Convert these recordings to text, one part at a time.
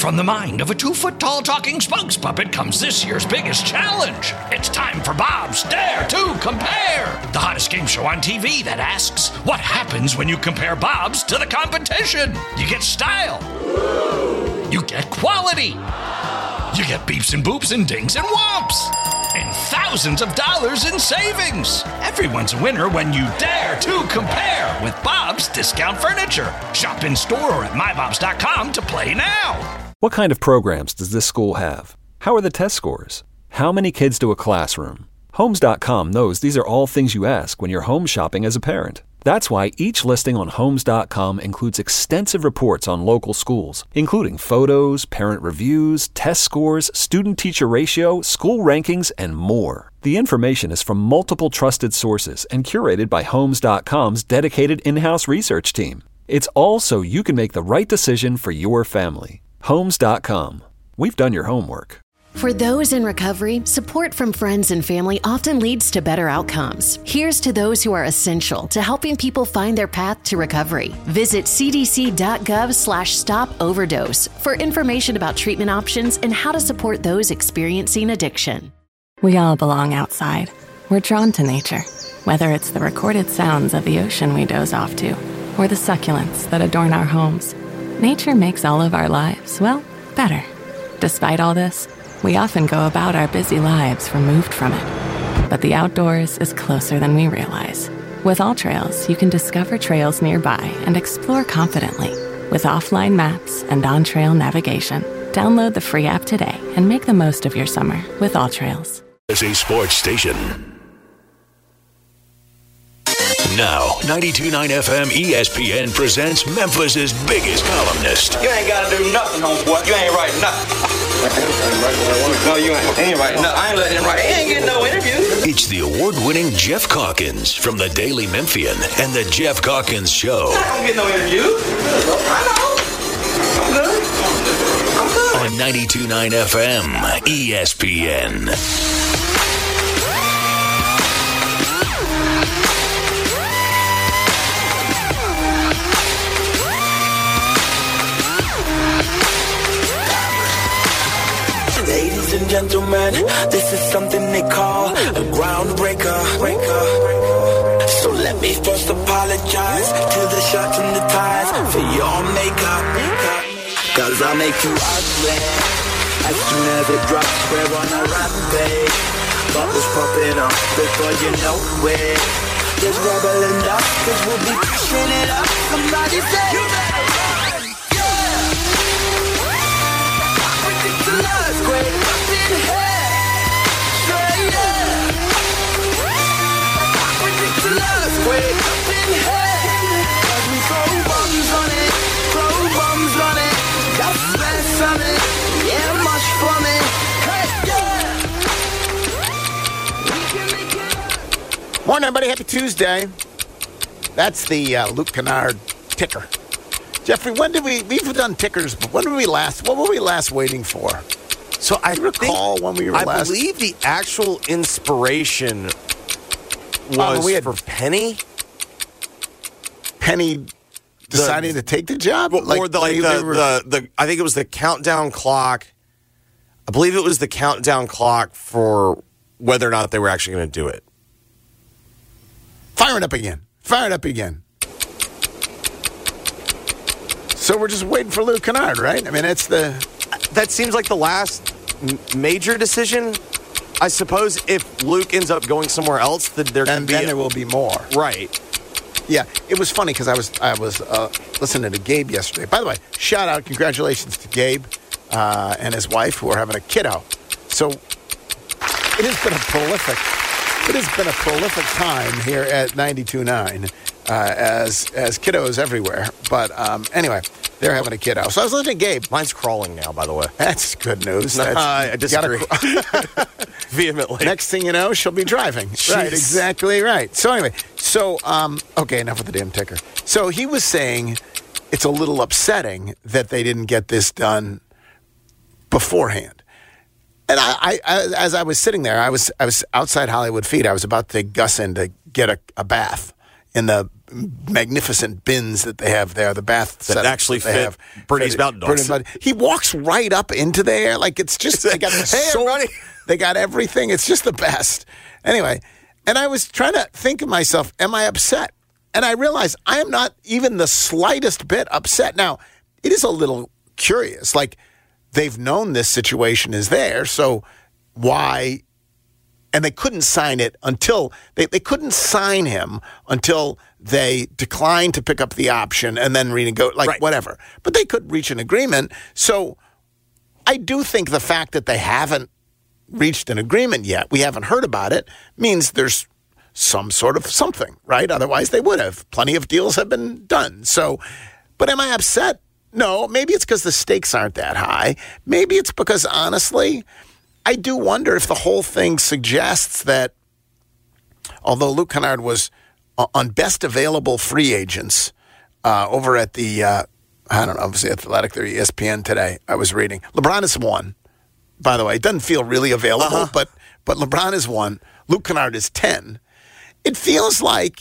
from the mind of a 2-foot-tall talking spokes puppet comes this year's biggest challenge. It's time for Bob's Dare to Compare, the hottest game show on TV that asks, what happens when you compare Bob's to the competition? You get style. You get quality. You get beeps and boops and dings and whomps. And thousands of dollars in savings. Everyone's a winner when you dare to compare with Bob's Discount Furniture. Shop in store or at mybobs.com to play now. What kind of programs does this school have? How are the test scores? How many kids do a classroom? Homes.com knows these are all things you ask when you're home shopping as a parent. That's why each listing on Homes.com includes extensive reports on local schools, including photos, parent reviews, test scores, student-teacher ratio, school rankings, and more. The information is from multiple trusted sources and curated by Homes.com's dedicated in-house research team. It's all so you can make the right decision for your family. Homes.com. We've done your homework. For those in recovery, support from friends and family often leads to better outcomes. Here's to those who are essential to helping people find their path to recovery. Visit cdc.gov/stop-overdose for information about treatment options and how to support those experiencing addiction. We all belong outside. We're drawn to nature, whether it's the recorded sounds of the ocean we doze off to, or the succulents that adorn our homes. Nature makes all of our lives, well, better. Despite all this, we often go about our busy lives removed from it. But the outdoors is closer than we realize. With AllTrails, you can discover trails nearby and explore confidently. With offline maps and on-trail navigation, download the free app today and make the most of your summer with AllTrails. As a sports station. Now, 92.9 FM ESPN presents Memphis' biggest columnist. You ain't got to do nothing, homeboy. You ain't writing nothing. No, you ain't writing nothing. I ain't letting him write. He ain't getting no interview. It's the award-winning Jeff Calkins from the Daily Memphian and the Jeff Calkins Show. I don't get no interview. I know. I'm good. On 92.9 FM ESPN. Ladies and gentlemen, this is something they call a groundbreaker. So let me first apologize to the shirts and the ties for your makeup. Cause I'll make you ugly as soon as it drops. We're on a rampage, bubbles popping up before you know it. There's rubble and dust, cause we'll be pushing it up. Somebody say you better run, Ridiculous, great up in here, straight up. Ridiculous, great up in here. Cause we throw bombs on it, just less on it, yeah, much from it. Hey, yeah. We can make it up. Morning, everybody. Happy Tuesday. That's the Luke Kennard ticker. Jeffrey, we've done tickers, but what were we last waiting for? So I recall when we were last. I believe the actual inspiration was for Penny. Penny deciding to take the job? I think it was the countdown clock. I believe it was the countdown clock for whether or not they were actually going to do it. Fire it up again. So we're just waiting for Luke Kennard, right? I mean, that seems like the last major decision. I suppose if Luke ends up going somewhere else, then there will be more. Right. Yeah, it was funny because I was listening to Gabe yesterday. By the way, shout out, congratulations to Gabe and his wife who are having a kiddo. So it has been a prolific time here at 92.9 as kiddos everywhere. But anyway, they're having a kiddo. So I was listening to Gabe. Mine's crawling now, by the way. That's good news. I disagree. Vehemently. Next thing you know, she'll be driving. Jeez. Right, exactly right. So anyway, okay, enough with the damn ticker. So he was saying it's a little upsetting that they didn't get this done beforehand. And I as I was sitting there, I was outside Hollywood Feed. I was about to take Gus in to get a bath in the magnificent bins that they have there, the bath that actually fit Bernie's Mountain Dogs. He walks right up into there like it's just they got everybody. They got everything. It's just the best. Anyway, and I was trying to think of myself, am I upset? And I realized I am not even the slightest bit upset. Now, it is a little curious. Like, they've known this situation is there, so why? And they couldn't sign it until they couldn't sign him until they declined to pick up the option and then renegotiate, whatever. But they could reach an agreement. So I do think the fact that they haven't reached an agreement yet, we haven't heard about it, means there's some sort of something, right? Otherwise, they would have. Plenty of deals have been done. So, but am I upset? No. Maybe it's because the stakes aren't that high. Maybe it's because, honestly, I do wonder if the whole thing suggests that although Luke Kennard was on best available free agents over at the, I don't know, obviously Athletic or ESPN today, I was reading. LeBron is one, by the way. It doesn't feel really available, but LeBron is one. Luke Kennard is 10. It feels like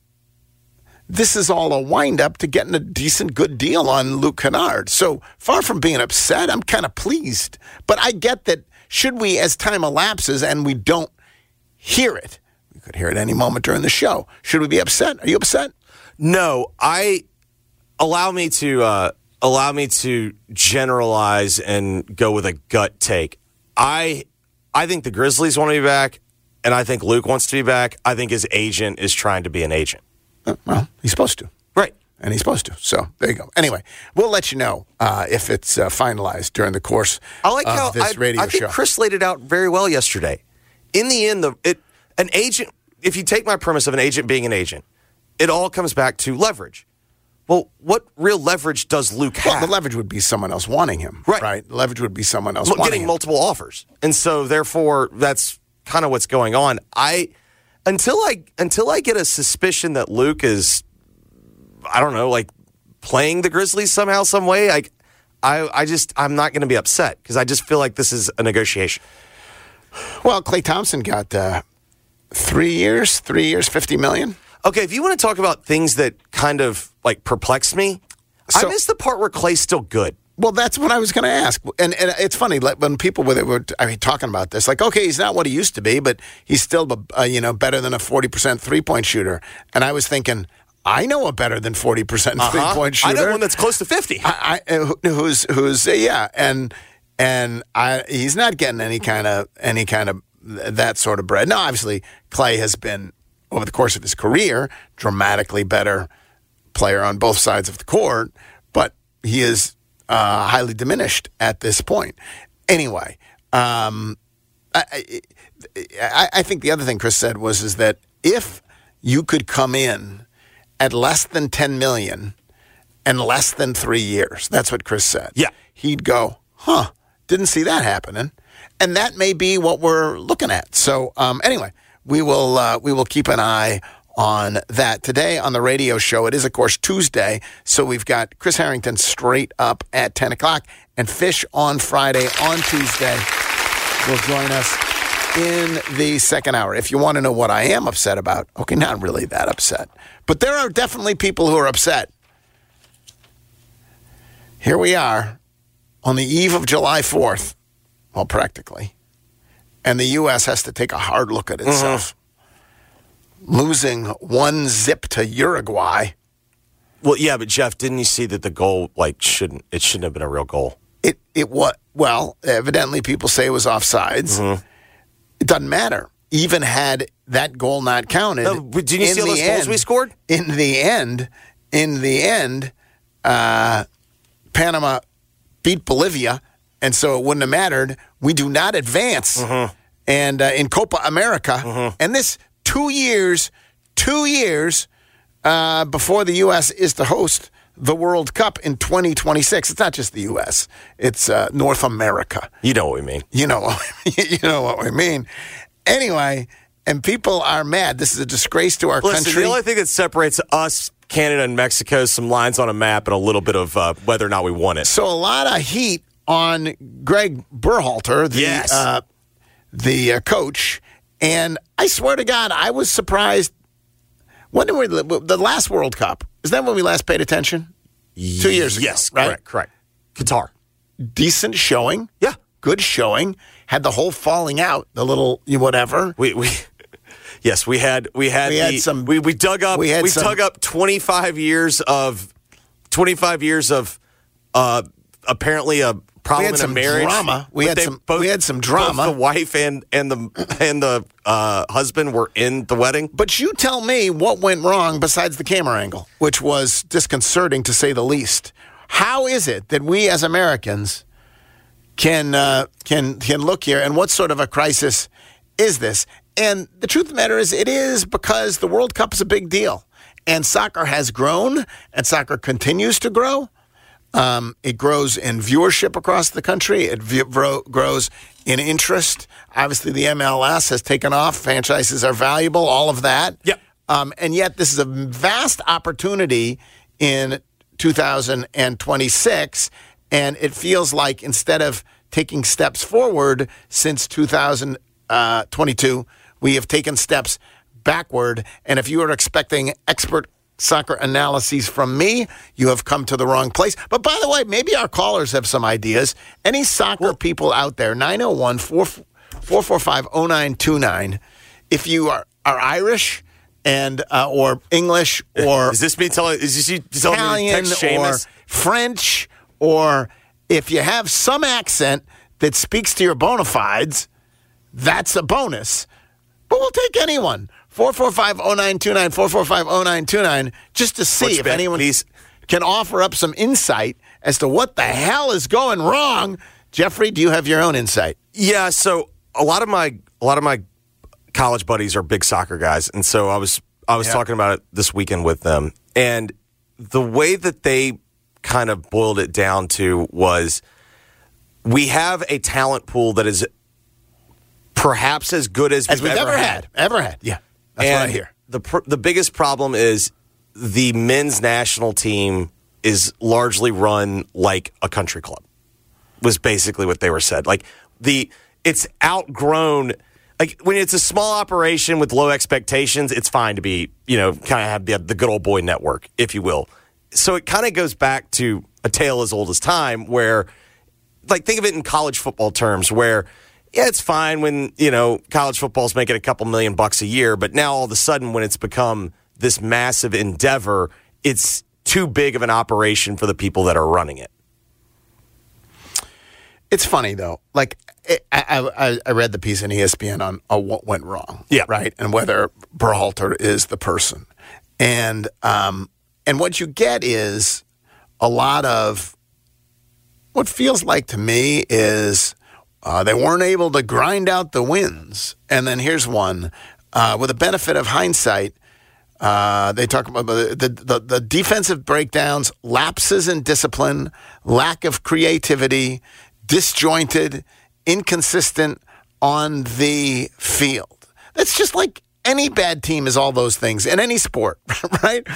this is all a wind-up to getting a decent, good deal on Luke Kennard. So far from being upset, I'm kind of pleased. But I get that should we, as time elapses and we don't hear it, we could hear it any moment during the show, should we be upset? Are you upset? No. Allow me to generalize and go with a gut take. I think the Grizzlies want to be back, and I think Luke wants to be back. I think his agent is trying to be an agent. Well, he's supposed to. Right. And he's supposed to. So there you go. Anyway, we'll let you know if it's finalized during the course of this radio show. I think Chris laid it out very well yesterday. In the end, an agent, if you take my premise of an agent being an agent, it all comes back to leverage. Well, what real leverage does Luke have? Well, the leverage would be someone else wanting him. Right. The leverage would be someone else wanting getting him. Multiple offers. And so, therefore, that's kind of what's going on. Until I get a suspicion that Luke is, I don't know, like playing the Grizzlies somehow, some way, I'm not going to be upset because I just feel like this is a negotiation. Well, Klay Thompson got 3 years, $50 million. Okay, if you want to talk about things that kind of like perplex me, I missed the part where Klay's still good. Well, that's what I was going to ask. And it's funny, like when people were talking about this, like, okay, he's not what he used to be, but he's still better than a 40% three-point shooter. And I was thinking, I know a better than 40% three-point shooter. I know one that's close to 50. He's not getting any kind of that sort of bread. Now, obviously, Klay has been, over the course of his career, dramatically better player on both sides of the court, but he is highly diminished at this point. Anyway, I think the other thing Chris said is that if you could come in at less than $10 million and less than 3 years, that's what Chris said. Yeah, he'd go, didn't see that happening, and that may be what we're looking at. So anyway, we will keep an eye on that. Today on the radio show, it is, of course, Tuesday, so we've got Chris Harrington straight up at 10 o'clock, and Fish on Friday. On Tuesday will join us in the second hour. If you want to know what I am upset about, okay, not really that upset, but there are definitely people who are upset. Here we are on the eve of July 4th, well, practically, and the U.S. has to take a hard look at itself. Mm-hmm. Losing 1-0 to Uruguay. Well, yeah, but Jeff, didn't you see that the goal shouldn't have been a real goal? It was, well, evidently people say it was offsides. Mm-hmm. It doesn't matter. Even had that goal not counted. No, did you see all those goals we scored? In the end, Panama beat Bolivia, and so it wouldn't have mattered. We do not advance, and in Copa America, and this 2 years before the U.S. is to host the World Cup in 2026. It's not just the U.S. It's North America. You know what we mean. You know what we mean. Anyway, and people are mad. This is a disgrace to our country. The only thing that separates us, Canada, and Mexico is some lines on a map and a little bit of whether or not we won it. So a lot of heat on Greg Berhalter, the coach. And I swear to God, I was surprised When did the last World Cup? Is that when we last paid attention? 2 years ago. Yes, right? correct. Qatar. Decent showing. Yeah. Good showing. Had the whole falling out, the little whatever. We dug up 25 years of apparently a problem in a marriage. Drama. We had some drama. Both the wife and the husband were in the wedding. But you tell me what went wrong besides the camera angle, which was disconcerting to say the least. How is it that we as Americans can look here, and what sort of a crisis is this? And the truth of the matter is, it is because the World Cup is a big deal, and soccer has grown, and soccer continues to grow. It grows in viewership across the country. It grows in interest. Obviously, the MLS has taken off. Franchises are valuable, all of that. Yep. And yet, this is a vast opportunity in 2026, and it feels like instead of taking steps forward since 2022, we have taken steps backward. And if you are expecting expert soccer analyses from me, you have come to the wrong place. But by the way, maybe our callers have some ideas. Any soccer people out there, 901-445-0929. If you are Irish and or English or is this me telling? Is this you telling Italian me to text or Seamus? French, or if you have some accent that speaks to your bona fides, that's a bonus. But we'll take anyone. 445-0929, 445-0929, just to see if anyone can offer up some insight as to what the hell is going wrong. Jeffrey, do you have your own insight? Yeah, so a lot of my college buddies are big soccer guys, and so I was talking about it this weekend with them, and the way that they kind of boiled it down to was we have a talent pool that is perhaps as good as we've ever had. Yeah, that's what I hear. The biggest problem is the men's national team is largely run like a country club, was basically what they were said. Like it's outgrown. Like when it's a small operation with low expectations, it's fine to be, kind of have the good old boy network, if you will. So it kind of goes back to a tale as old as time where, like, think of it in college football terms where, yeah, it's fine when, college football's making a couple $1 million a year, but now all of a sudden when it's become this massive endeavor, it's too big of an operation for the people that are running it. It's funny, though. Like, I read the piece in ESPN on what went wrong. Yeah. Right? And whether Berhalter is the person. And what you get is a lot of what feels like to me is they weren't able to grind out the wins. And then here's one. With the benefit of hindsight, they talk about the defensive breakdowns, lapses in discipline, lack of creativity, disjointed, inconsistent on the field. That's just like any bad team is all those things in any sport, right?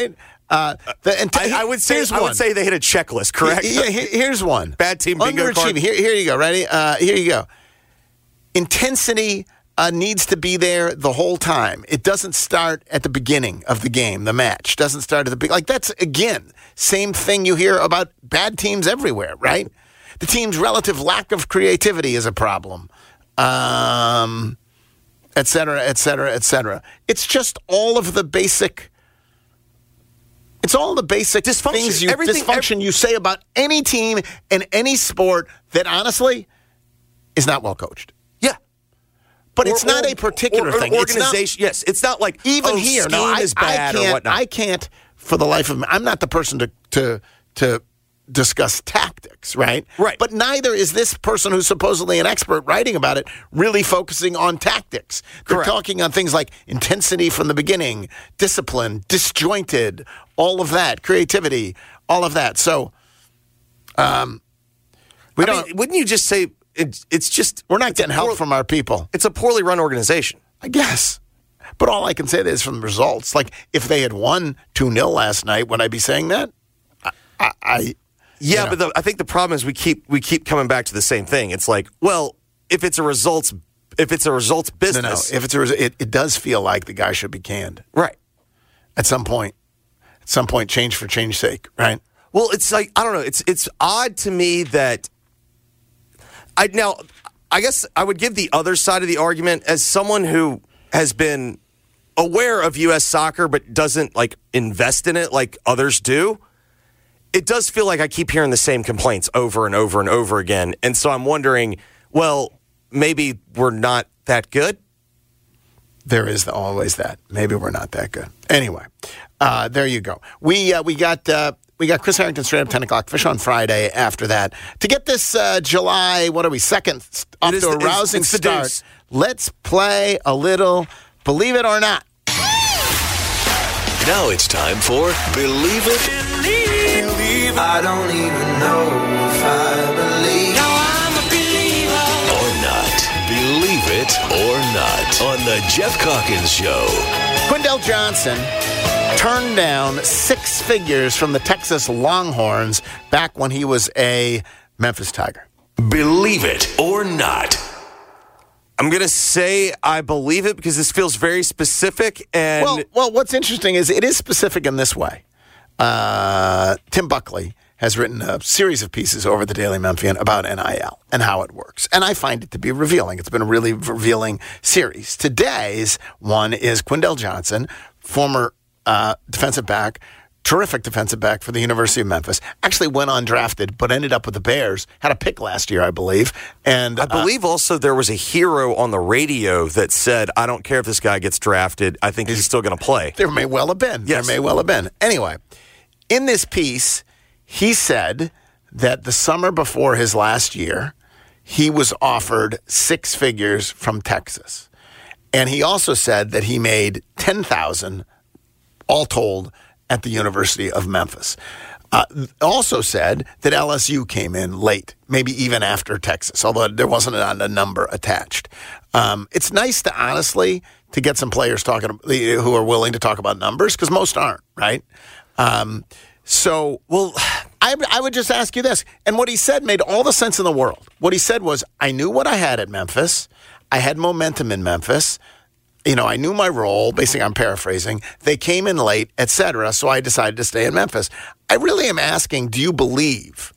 I would say they hit a checklist, correct? Yeah, here's one. Bad team bingo card. Here you go. Ready? Here you go. Intensity needs to be there the whole time. It doesn't start at the beginning of the game, the match. Doesn't start at the beginning. Like, that's, again, same thing you hear about bad teams everywhere, right? The team's relative lack of creativity is a problem, et cetera, et cetera, et cetera. It's just all of the basic... It's all the basic dysfunction you say about any team in any sport that, honestly, is not well coached. Yeah. But it's not a particular thing. Organization, yes. It's not like, even here, scheme is bad or whatnot. I can't, for the life of me, I'm not the person to discuss tactics, right? Right. But neither is this person who's supposedly an expert writing about it really focusing on tactics. They're talking on things like intensity from the beginning, discipline, disjointed, all of that, creativity, all of that. So, wouldn't you just say it's just... We're not getting help from our people. It's a poorly run organization. I guess. But all I can say is from the results. Like, if they had won 2-0 last night, would I be saying that? Yeah, but I think the problem is we keep coming back to the same thing. It's like, well, if it's a results business, no. If it's it does feel like the guy should be canned, right? at some point. At some point, change for change's sake, right? Well, it's like, I don't know. It's odd to me that I guess I would give the other side of the argument as someone who has been aware of U.S. soccer but doesn't like invest in it like others do. It does feel like I keep hearing the same complaints over and over and over again. And so I'm wondering, well, maybe we're not that good. There is always that. Maybe we're not that good. Anyway, there you go. We got Chris Harrington straight up 10 o'clock. Fish on Friday after that. To get this July, 2nd, off to a rousing start, let's play a little Believe It or Not. Now it's time for Believe It. Believe. I don't even know if I believe. Now I'm a believer. Or not. Believe It or Not on the Jeff Calkins Show. Quindell Johnson turned down 6 figures from the Texas Longhorns back when he was a Memphis Tiger. Believe it or not. I'm going to say I believe it because this feels very specific. And well, what's interesting is it is specific in this way. Tim Buckley has written a series of pieces over the Daily Memphian about NIL and how it works. And I find it to be revealing. It's been a really revealing series. Today's one is Quindell Johnson, former defensive back, terrific defensive back for the University of Memphis. Actually went undrafted, but ended up with the Bears. Had a pick last year, I believe. And I believe also there was a hero on the radio that said, I don't care if this guy gets drafted. I think he's still going to play. There may well have been. Yes. There may well have been. Anyway, in this piece, he said that the summer before his last year, he was offered 6 figures from Texas. And he also said that he made $10,000 all told at the University of Memphis. Also said that LSU came in late, maybe even after Texas, although there wasn't a number attached. It's nice to honestly to get some players talking who are willing to talk about numbers because most aren't, right? So, well, I would just ask you this. And what he said made all the sense in the world. What he said was, I knew what I had at Memphis. I had momentum in Memphis. You know, I knew my role. Basically, I'm paraphrasing. They came in late, etc. So I decided to stay in Memphis. I really am asking, do you believe?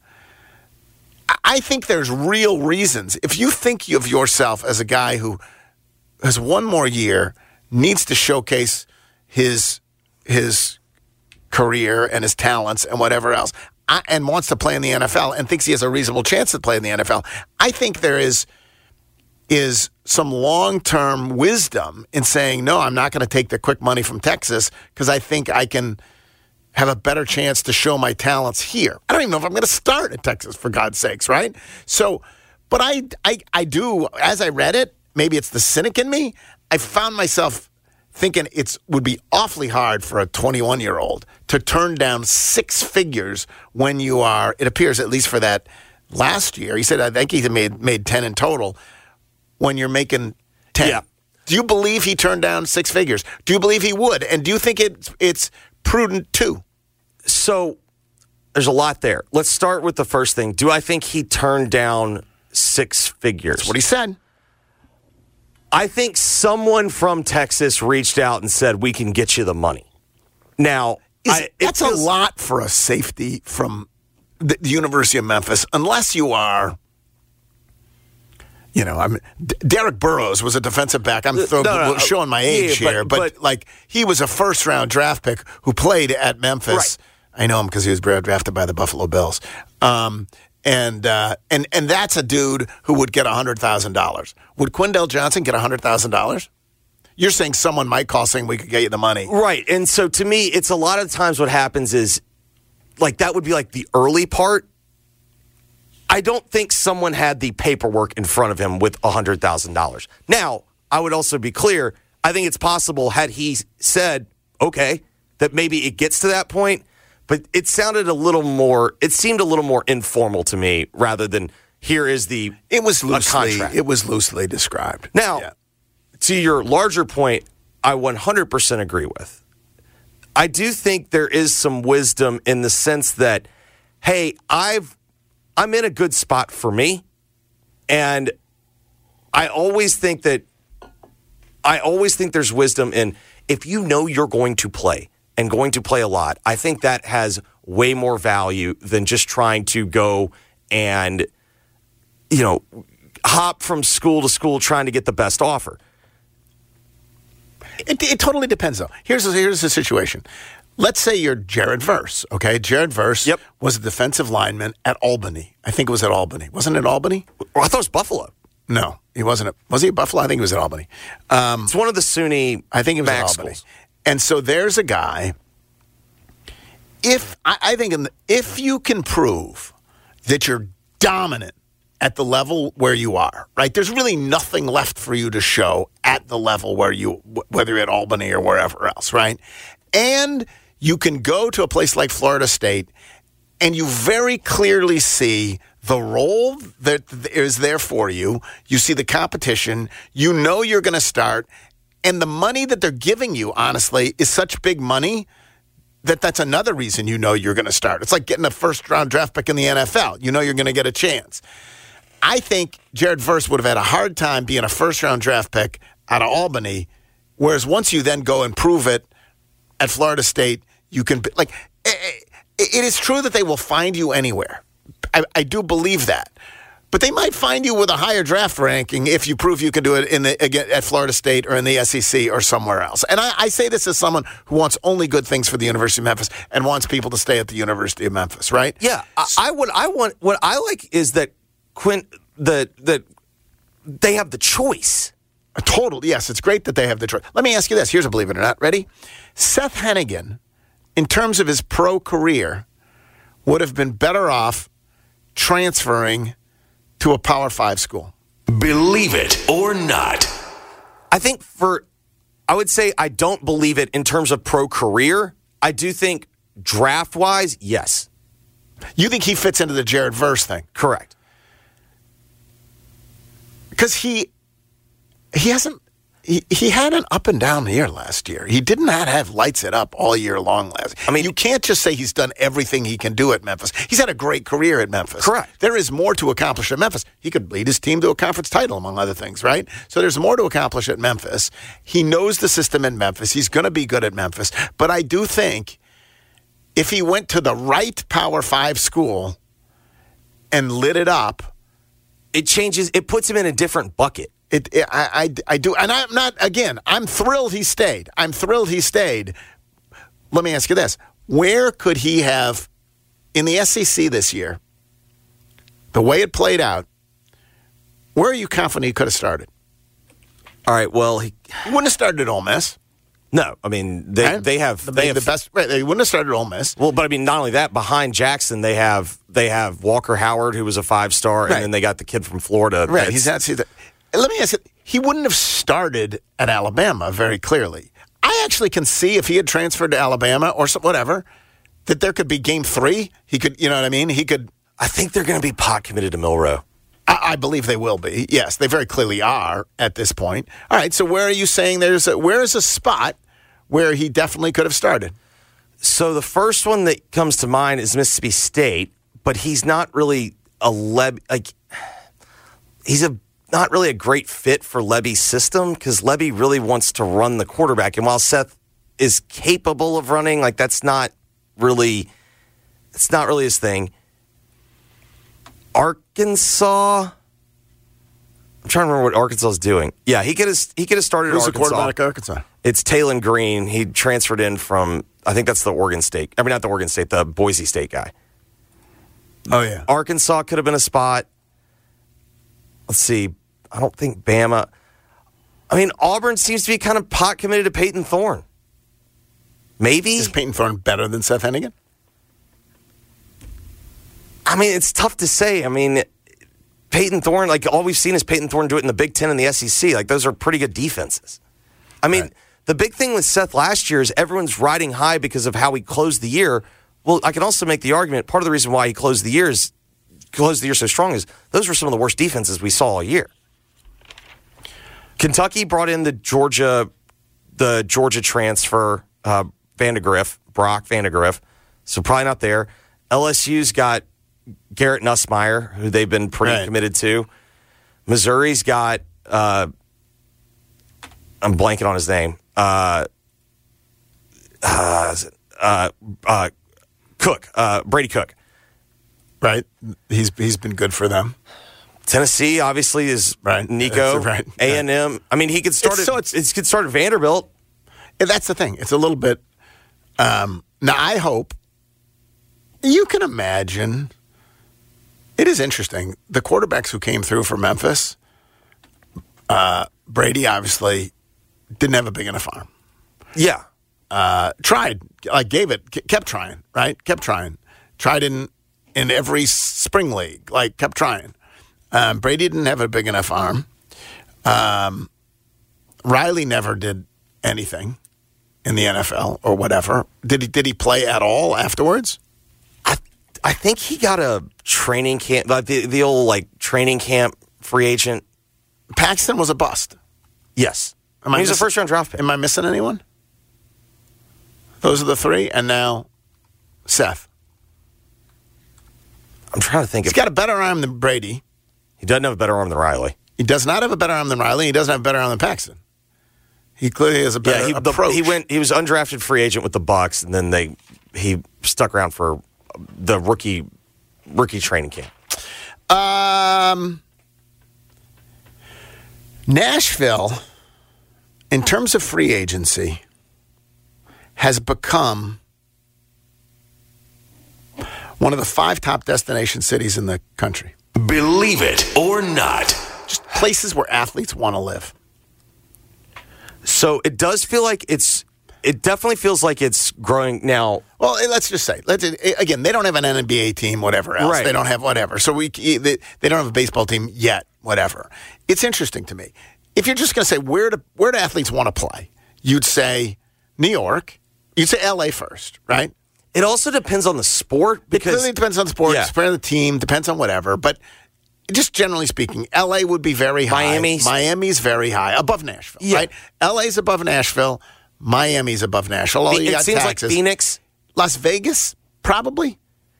I think there's real reasons. If you think of yourself as a guy who has one more year, needs to showcase his career and his talents and whatever else, and wants to play in the NFL and thinks he has a reasonable chance to play in the NFL, I think there is some long-term wisdom in saying, no, I'm not going to take the quick money from Texas because I think I can have a better chance to show my talents here. I don't even know if I'm going to start at Texas, for God's sakes, right? So, but I do, as I read it, maybe it's the cynic in me, I found myself thinking it would be awfully hard for a 21-year-old to turn down 6 figures when you are, it appears at least for that last year, he said I think he made 10 in total, when you're making 10. Yeah. Do you believe he turned down 6 figures? Do you believe he would? And do you think it's prudent too? So there's a lot there. Let's start with the first thing. Do I think he turned down 6 figures? That's what he said. I think someone from Texas reached out and said, we can get you the money. Now, that's a lot for a safety from the University of Memphis, unless you are... You know, Derek Burrows was a defensive back. I'm showing my age here, but like he was a first-round draft pick who played at Memphis. Right. I know him because he was drafted by the Buffalo Bills, and that's a dude who would get $100,000. Would Quindell Johnson get $100,000? You're saying someone might call saying we could get you the money, right? And so to me, it's a lot of times what happens is like that would be like the early part. I don't think someone had the paperwork in front of him with $100,000. Now, I would also be clear, I think it's possible had he said, okay, that maybe it gets to that point, but it seemed a little more informal to me rather than here is it was loosely described. Now, to your larger point, I 100% agree with. I do think there is some wisdom in the sense that, hey, I'm in a good spot for me, and I always think there's wisdom in if you know you're going to play and going to play a lot, I think that has way more value than just trying to go and, hop from school to school trying to get the best offer. It totally depends, though. Here's the situation. Let's say you're Jared Verse, okay? Jared Verse was a defensive lineman at Albany. I think it was at Albany. Wasn't it Albany? Well, I thought it was Buffalo. No, he wasn't. Was he at Buffalo? I think he was at Albany. It's one of the SUNY I think it was Max at Albany. schools. And so there's a guy. If you can prove that you're dominant at the level where you are, right? There's really nothing left for you to show at the level where whether you're at Albany or wherever else, right? And you can go to a place like Florida State and you very clearly see the role that is there for you. You see the competition. You know you're going to start. And the money that they're giving you, honestly, is such big money that's another reason you know you're going to start. It's like getting a first-round draft pick in the NFL. You know you're going to get a chance. I think Jared Verse would have had a hard time being a first-round draft pick out of Albany, whereas once you then go and prove it at Florida State, you can – like, it is true that they will find you anywhere. I do believe that. But they might find you with a higher draft ranking if you prove you can do it at Florida State or in the SEC or somewhere else. And I say this as someone who wants only good things for the University of Memphis and wants people to stay at the University of Memphis, right? Yeah, what I like is that that they have the choice. Yes, it's great that they have the choice. Let me ask you this. Here's a believe it or not. Ready? Seth Hennigan, in terms of his pro career, would have been better off transferring to a Power 5 school. Believe it or not. I think I would say I don't believe it in terms of pro career. I do think draft-wise, yes. You think he fits into the Jared Verse thing? Correct. Because he had an up and down year last year. He did not have lights it up all year long last year. I mean, you can't just say he's done everything he can do at Memphis. He's had a great career at Memphis. Correct. There is more to accomplish at Memphis. He could lead his team to a conference title, among other things, right? So there's more to accomplish at Memphis. He knows the system in Memphis. He's going to be good at Memphis. But I do think if he went to the right Power 5 school and lit it up, it puts him in a different bucket. I do, and I'm not, again, I'm thrilled he stayed. Let me ask you this. Where could he have, in the SEC this year, the way it played out, where are you confident he could have started? All right, well, he wouldn't have started at Ole Miss. No, I mean, they have the best, right, they wouldn't have started at Ole Miss. Well, but I mean, not only that, behind Jackson, they have Walker Howard, who was a 5-star, and then they got the kid from Florida. Right, let me ask you, he wouldn't have started at Alabama very clearly. I actually can see if he had transferred to Alabama or whatever, that there could be game 3. He could, you know what I mean? He could. I think they're going to be pot committed to Milroe. I believe they will be. Yes, they very clearly are at this point. All right, so where are you saying where is a spot where he definitely could have started? So the first one that comes to mind is Mississippi State, but he's not really he's not really a great fit for Lebby's system because Lebby really wants to run the quarterback. And while Seth is capable of running, that's not really his thing. Arkansas, I'm trying to remember what Arkansas is doing. Yeah, he could have started at Arkansas. Who's the quarterback at Arkansas? It's Talon Green. He transferred in from, I think that's the Oregon State. I mean, not the Oregon State, the Boise State guy. Oh, yeah. Arkansas could have been a spot. Let's see. I don't think Bama. I mean, Auburn seems to be kind of pot committed to Peyton Thorne. Maybe. Is Peyton Thorne better than Seth Hennigan? I mean, it's tough to say. I mean, Peyton Thorne, all we've seen is Peyton Thorne do it in the Big Ten and the SEC. Those are pretty good defenses. I mean, The big thing with Seth last year is everyone's riding high because of how he closed the year. Well, I can also make the argument, part of the reason why he closed the year so strong is those were some of the worst defenses we saw all year. Kentucky brought in the Georgia transfer, Brock Vandegrift, so probably not there. LSU's got Garrett Nussmeier, who they've been pretty committed to. Missouri's got, I'm blanking on his name. Cook, Brady Cook. Right. He's been good for them. Tennessee obviously is right. Nico. Right. A&M. I mean, he could start could start at Vanderbilt. And that's the thing. It's a little bit. Now I hope you can imagine. It is interesting. The quarterbacks who came through for Memphis, Brady obviously didn't have a big enough arm. Yeah. Tried, kept trying, right? Kept trying. Tried in every spring league, kept trying. Brady didn't have a big enough arm. Riley never did anything in the NFL or whatever. Did he play at all afterwards? I think he got a training camp, the old training camp free agent. Paxton was a bust. Yes. He was a first-round draft pick. Am I missing anyone? Those are the three, and now Seth. I'm trying to think. He's got a better arm than Brady. He doesn't have a better arm than Riley. He does not have a better arm than Riley. He doesn't have a better arm than Paxton. He clearly has a better approach. He was undrafted free agent with the Bucs, and then he stuck around for the rookie training camp. Nashville, in terms of free agency, has become one of the 5 top destination cities in the country. Believe it or not. Just places where athletes want to live. So it does feel like it definitely feels like it's growing now. Well, let's just say, again, they don't have an NBA team, whatever else. Right. They don't have whatever. So they don't have a baseball team yet, whatever. It's interesting to me. If you're just going to say, where do athletes want to play? You'd say New York. You'd say L.A. first, right? It also depends on the sport. Because it clearly depends on the sport, depends on the team, depends on whatever. But just generally speaking, L.A. would be very high. Miami's very high, above Nashville, right? L.A.'s above Nashville. Miami's above Nashville. It seems Texas. like Phoenix. Las Vegas, probably.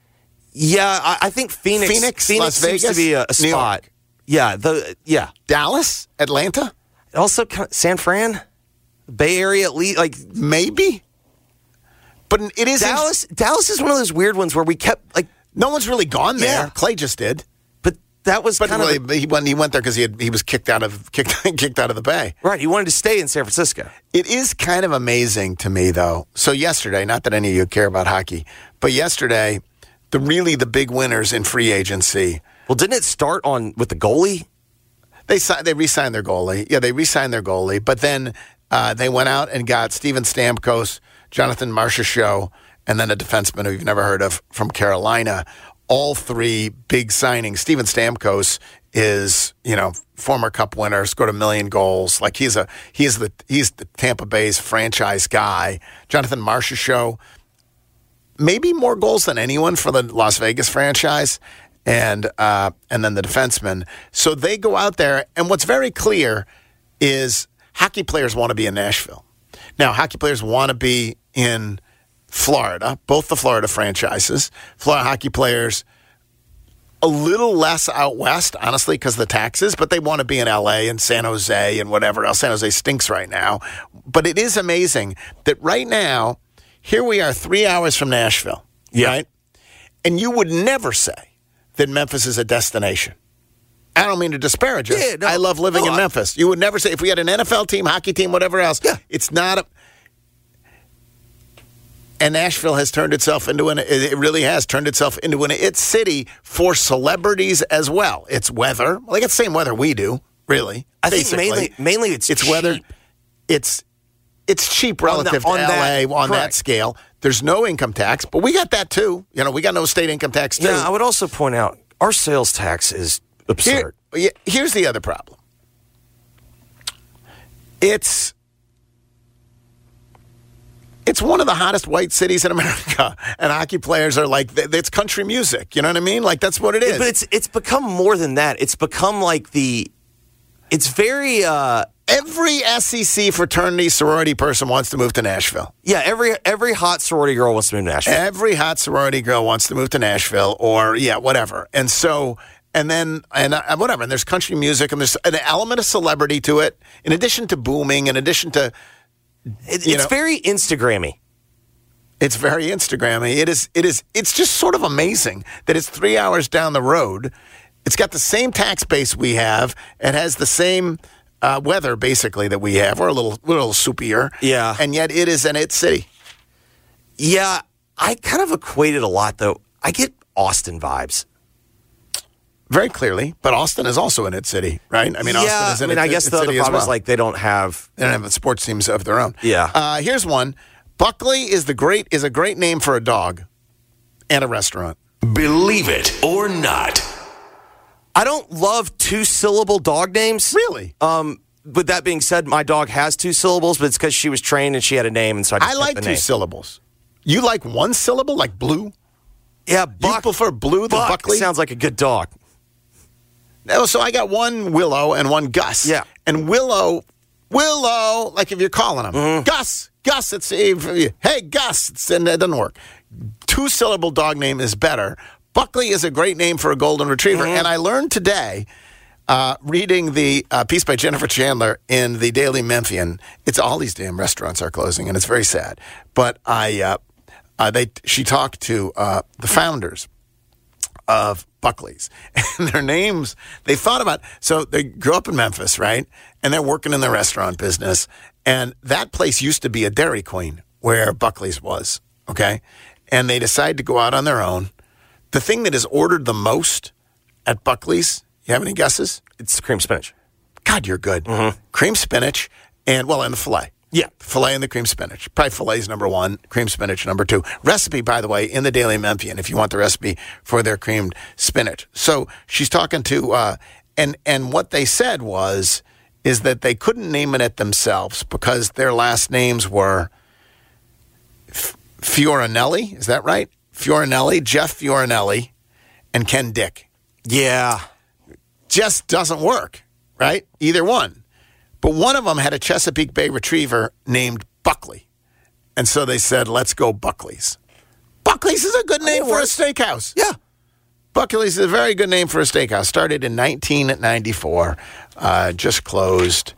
Yeah, I think Phoenix Las Vegas, seems to be a spot. Yeah, Dallas, Atlanta. Also, San Fran, Bay Area, at least, maybe. But it is Dallas. Dallas is one of those weird ones where we kept no one's really gone there. Yeah. Clay just did. But that was he went there because he was kicked out of the Bay. Right. He wanted to stay in San Francisco. It is kind of amazing to me, though. So yesterday, not that any of you care about hockey, but yesterday, the big winners in free agency. Well, didn't it start with the goalie? They re-signed their goalie. Yeah, they re-signed their goalie, but then they went out and got Steven Stamkos, Jonathan Marchessault, and then a defenseman who you've never heard of from Carolina. All 3 big signings. Steven Stamkos is, former Cup winner, scored 1 million goals. He's the Tampa Bay's franchise guy. Jonathan Marchessault, maybe more goals than anyone for the Las Vegas franchise, and then the defenseman. So they go out there, and what's very clear is hockey players want to be in Nashville. Now, hockey players want to be in Florida, both the Florida franchises. Florida hockey players, a little less out west, honestly, because of the taxes, but they want to be in L.A. and San Jose and whatever else. San Jose stinks right now. But it is amazing that right now, here we are 3 hours from Nashville, right? And you would never say that Memphis is a destination. I don't mean to disparage us. Yeah, no, I love living in Memphis. You would never say, if we had an NFL team, hockey team, whatever else, it's not a... And Nashville has turned itself into it really has turned itself into an it city for celebrities as well. It's weather. It's the same weather we do, really. I think mainly it's cheap. Weather. It's cheap relative to LA on that scale. There's no income tax, but we got that too. We got no state income tax too. Yeah, I would also point out our sales tax is absurd. Here's the other problem. It's one of the hottest white cities in America, and hockey players are it's country music. You know what I mean? That's what it is. But it's become more than that. It's become it's very... every SEC fraternity, sorority person wants to move to Nashville. Yeah, every hot sorority girl wants to move to Nashville. Every hot sorority girl wants to move to Nashville or, whatever. And so... And whatever. And there's country music, and there's an element of celebrity to it, in addition to booming, in addition to... It's very Instagrammy. It's very Instagrammy. It's just sort of amazing that it's 3 hours down the road. It's got the same tax base we have. It has the same weather, basically, that we have. We're a little soupier. Yeah. And yet it is an it city. Yeah, I kind of equate it a lot, though. I get Austin vibes. Very clearly. But Austin is also an it city, right? I mean, Austin is an it city. I guess the other problem is like they don't have sports teams of their own. Yeah. Here's one. Buckley is a great name for a dog and a restaurant. Believe it or not. I don't love 2-syllable dog names. Really? With that being said, my dog has 2 syllables, but it's because she was trained and she had a name, and so I just like the 2 name. syllables. You like 1 syllable, like Blue? Yeah, You prefer Blue than Buckley? Sounds like a good dog. No, so I got 1 Willow and 1 Gus. Yeah. And Willow, like if you're calling him, Gus, it's hey Gus, and it doesn't work. 2-syllable dog name is better. Buckley is a great name for a golden retriever, and I learned today, reading the piece by Jennifer Chandler in the Daily Memphian. It's all these damn restaurants are closing, and it's very sad. But she talked to the founders of Buckley's, and their names, they thought about, so they grew up in Memphis, right? And they're working in the restaurant business. And that place used to be a Dairy Queen where Buckley's was, okay? And they decided to go out on their own. The thing that is ordered the most at Buckley's, you have any guesses? It's cream spinach. God, you're good. Cream spinach and the filet. Yeah. Filet and the cream spinach. Probably filet's number 1, cream spinach number 2. Recipe, by the way, in the Daily Memphian, if you want the recipe for their creamed spinach. So she's talking to, and what they said is that they couldn't name it themselves because their last names were Fiorinelli. Is that right? Fiorinelli, Jeff Fiorinelli, and Ken Dick. Yeah. Just doesn't work, right? Either one. But one of them had a Chesapeake Bay Retriever named Buckley. And so they said, let's go Buckley's. Buckley's is a good name for a steakhouse. Yeah. Buckley's is a very good name for a steakhouse. Started in 1994. Just closed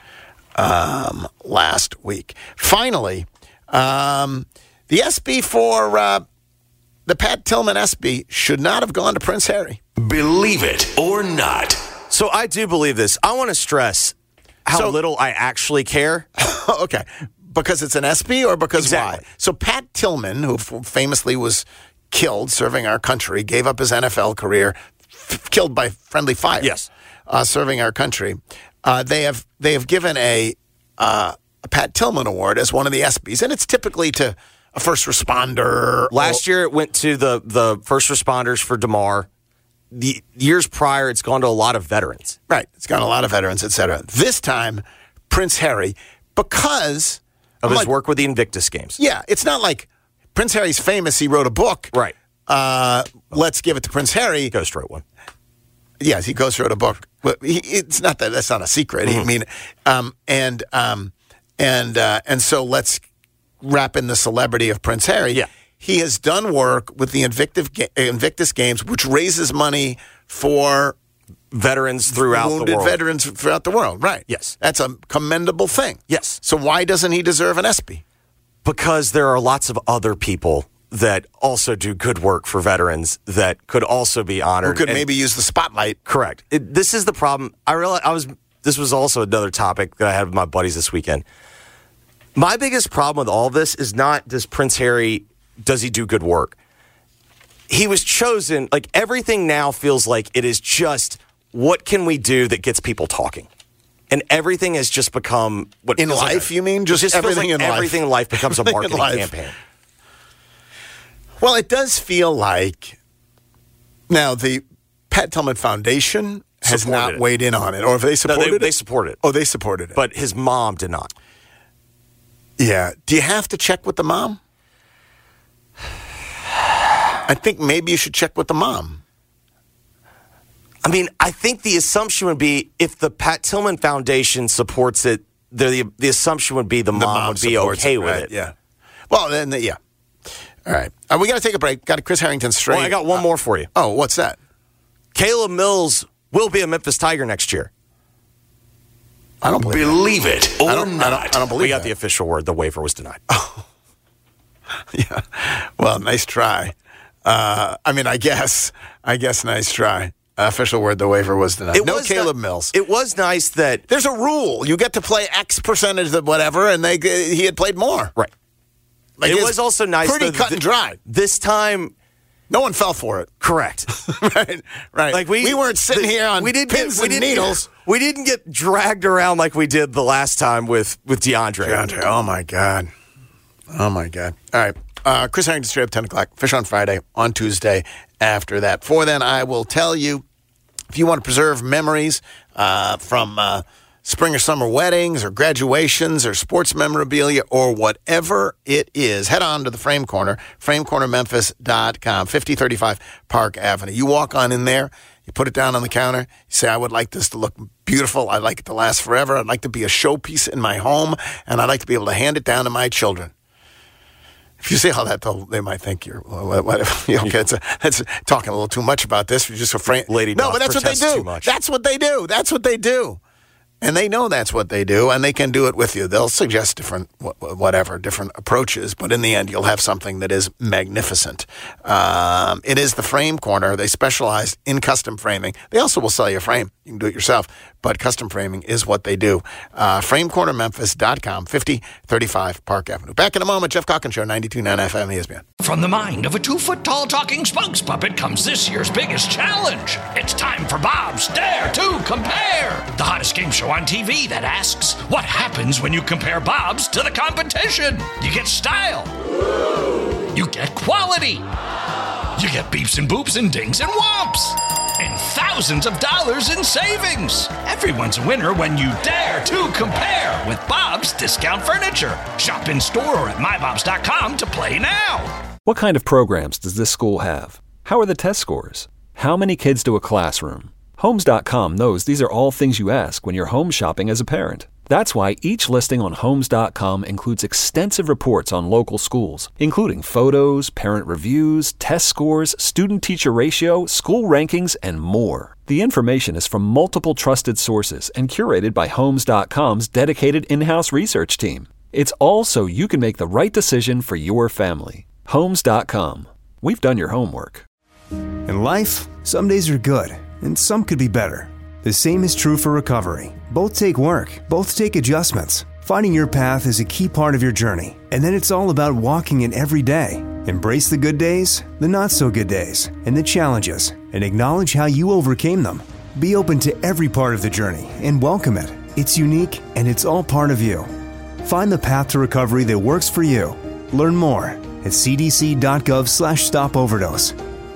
last week. Finally, the SB for the Pat Tillman SB should not have gone to Prince Harry. Believe it or not. So I do believe this. I want to stress how little I actually care. Okay. Because it's an SB or because exactly. why? So Pat Tillman, who famously was killed serving our country, gave up his NFL career, killed by friendly fire. Yes. Serving our country. They have given a Pat Tillman Award as one of the ESPYs, and it's typically to a first responder. Last year it went to the first responders for DeMar. The years prior, it's gone to a lot of veterans. Right. It's gone to a lot of veterans, et cetera. This time, Prince Harry, because of his work with the Invictus Games. Yeah. It's not like Prince Harry's famous. He wrote a book. Right. Let's give it to Prince Harry. Ghost wrote one. Yes, he Ghost wrote a book. But it's not that. That's not a secret. I mean, and so let's wrap in the celebrity of Prince Harry. Yeah. He has done work with the Invictus Games, which raises money for veterans throughout the world. Wounded veterans throughout the world, right. Yes. That's a commendable thing. Yes. So why doesn't he deserve an ESPY? Because there are lots of other people that also do good work for veterans that could also be honored. Or could maybe use the spotlight. Correct. This is the problem. I realized this was also another topic that I had with my buddies this weekend. My biggest problem with all this is not does Prince Harry, does he do good work? He was chosen, like everything now feels like it is just what can we do that gets people talking? And everything has just become what in life. You mean just everything in life? Everything in life becomes a marketing campaign. Well, it does feel like now the Pat Tillman Foundation has not weighed in on it, or if they supported it, they supported it. Oh, they supported it, but his mom did not. Yeah. Do you have to check with the mom? I think maybe you should check with the mom. I mean, I think the assumption would be if the Pat Tillman Foundation supports it, the assumption would be the mom would be okay with it. Yeah. Well, then, yeah. All right. We got to take a break. Got Chris Harrington straight. Well, I got one more for you. Oh, what's that? Caleb Mills will be a Memphis Tiger next year. I don't believe it or not. I don't believe We got the official word. The waiver was denied. Yeah. Well, nice try. I guess nice try. Official word, the waiver was denied. No Caleb Mills. It was nice that... There's a rule. You get to play X percentage of whatever, and he had played more. Right. Like, it was also nice... Pretty cut and dry. This time... No one fell for it. Correct. Right. Like we weren't sitting here on pins and needles. We didn't get dragged around like we did the last time with DeAndre. Oh, my God. All right. Chris Harrington straight up 10 o'clock. Fish on Friday, on Tuesday after that. Before then, I will tell you, if you want to preserve memories from spring or summer weddings or graduations or sports memorabilia or whatever it is, head on to the Frame Corner, framecornermemphis.com, 5035 Park Avenue. You walk on in there, you put it down on the counter, you say, I would like this to look beautiful, I'd like it to last forever, I'd like to be a showpiece in my home, and I'd like to be able to hand it down to my children. If you say all that, they might think you're okay. That's talking a little too much about this. You're just afraid. No, but that's what they do. That's what they do. And they know that's what they do, and they can do it with you. They'll suggest different approaches, but in the end, you'll have something that is magnificent. It is the Frame Corner. They specialize in custom framing. They also will sell you a frame. You can do it yourself, but custom framing is what they do. FrameCornerMemphis.com, 5035 Park Avenue. Back in a moment, Jeff Calkins Show, 92.9 FM ESPN. From the mind of a 2-foot-tall talking spokes puppet comes this year's biggest challenge. It's time for Bob's Dare to Compare, the hottest game show on TV that asks, what happens when you compare Bob's to the competition? You get style. You get quality. You get beeps and boops and dings and whomps. And thousands of dollars in savings. Everyone's a winner when you dare to compare with Bob's Discount Furniture. Shop in store or at mybobs.com to play now. What kind of programs does this school have? How are the test scores? How many kids do a classroom? Homes.com knows these are all things you ask when you're home shopping as a parent. That's why each listing on Homes.com includes extensive reports on local schools, including photos, parent reviews, test scores, student-teacher ratio, school rankings, and more. The information is from multiple trusted sources and curated by Homes.com's dedicated in-house research team. It's all so you can make the right decision for your family. Homes.com. We've done your homework. In life, some days are good, and some could be better. The same is true for recovery. Both take work, both take adjustments. Finding your path is a key part of your journey, and then it's all about walking it every day. Embrace the good days, the not so good days, and the challenges, and acknowledge how you overcame them. Be open to every part of the journey and welcome it. It's unique, and it's all part of you. Find the path to recovery that works for you. Learn more at cdc.gov/stopoverdose.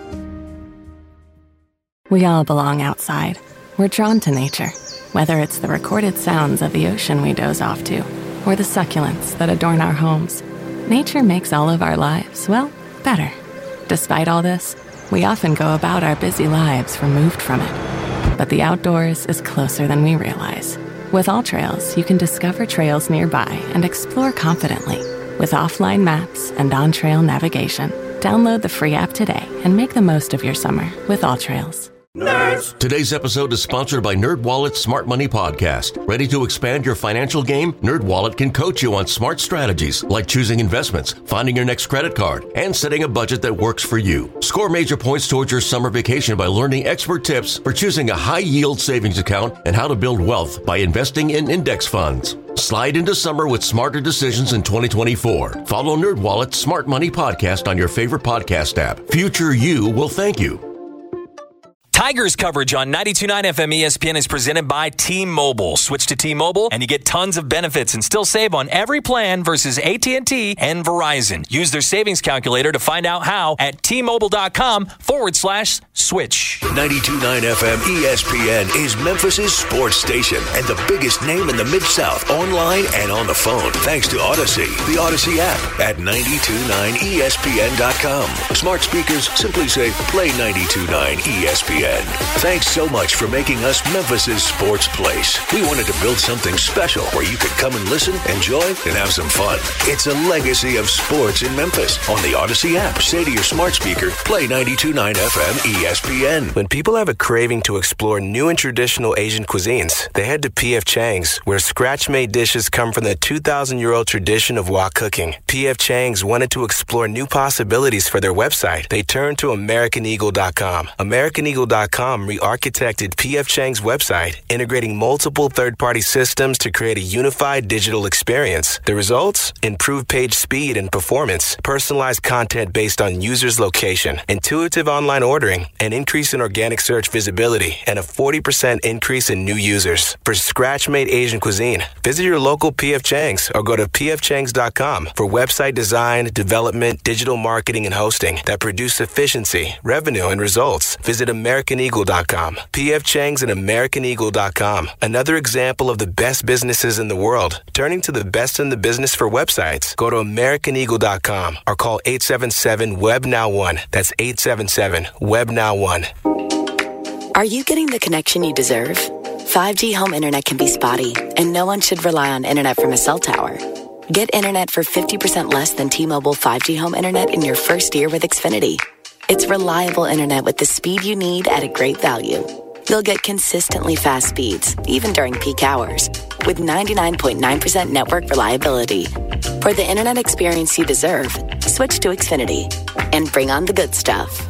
We all belong outside. We're drawn to nature, whether it's the recorded sounds of the ocean we doze off to, or the succulents that adorn our homes. Nature makes all of our lives, well, better. Despite all this, we often go about our busy lives removed from it. But the outdoors is closer than we realize. With AllTrails, you can discover trails nearby and explore confidently. With offline maps and on-trail navigation, download the free app today and make the most of your summer with AllTrails. Nerds! Today's episode is sponsored by NerdWallet's Smart Money Podcast. Ready to expand your financial game? NerdWallet can coach you on smart strategies like choosing investments, finding your next credit card, and setting a budget that works for you. Score major points towards your summer vacation by learning expert tips for choosing a high-yield savings account and how to build wealth by investing in index funds. Slide into summer with smarter decisions in 2024. Follow NerdWallet's Smart Money Podcast on your favorite podcast app. Future you will thank you. Tigers coverage on 92.9 FM ESPN is presented by T-Mobile. Switch to T-Mobile and you get tons of benefits and still save on every plan versus AT&T and Verizon. Use their savings calculator to find out how at T-Mobile.com/switch. 92.9 FM ESPN is Memphis's sports station and the biggest name in the Mid-South online and on the phone. Thanks to Odyssey, the Odyssey app at 92.9ESPN.com. Smart speakers simply say play 92.9 ESPN. ESPN. Thanks so much for making us Memphis's sports place. We wanted to build something special where you could come and listen, enjoy, and have some fun. It's a legacy of sports in Memphis. On the Odyssey app, say to your smart speaker, play 92.9 FM ESPN. When people have a craving to explore new and traditional Asian cuisines, they head to P.F. Chang's, where scratch-made dishes come from the 2,000-year-old tradition of wok cooking. P.F. Chang's wanted to explore new possibilities for their website. They turned to AmericanEagle.com. AmericanEagle.com re-architected P.F. Chang's website, integrating multiple third-party systems to create a unified digital experience. The results? Improved page speed and performance, personalized content based on users' location, intuitive online ordering, an increase in organic search visibility, and a 40% increase in new users. For scratch-made Asian cuisine, visit your local P.F. Chang's or go to pfchangs.com for website design, development, digital marketing, and hosting that produce efficiency, revenue, and results. Visit AmericanEagle.com. P.F. Chang's and AmericanEagle.com. Another example of the best businesses in the world, turning to the best in the business for websites. Go to AmericanEagle.com or call 877-WEB-NOW1. That's 877-WEB-NOW1. Are you getting the connection you deserve? 5G home internet can be spotty, and no one should rely on internet from a cell tower. Get internet for 50% less than T-Mobile 5G home internet in your first year with Xfinity. It's reliable internet with the speed you need at a great value. You'll get consistently fast speeds, even during peak hours, with 99.9% network reliability. For the internet experience you deserve, switch to Xfinity and bring on the good stuff.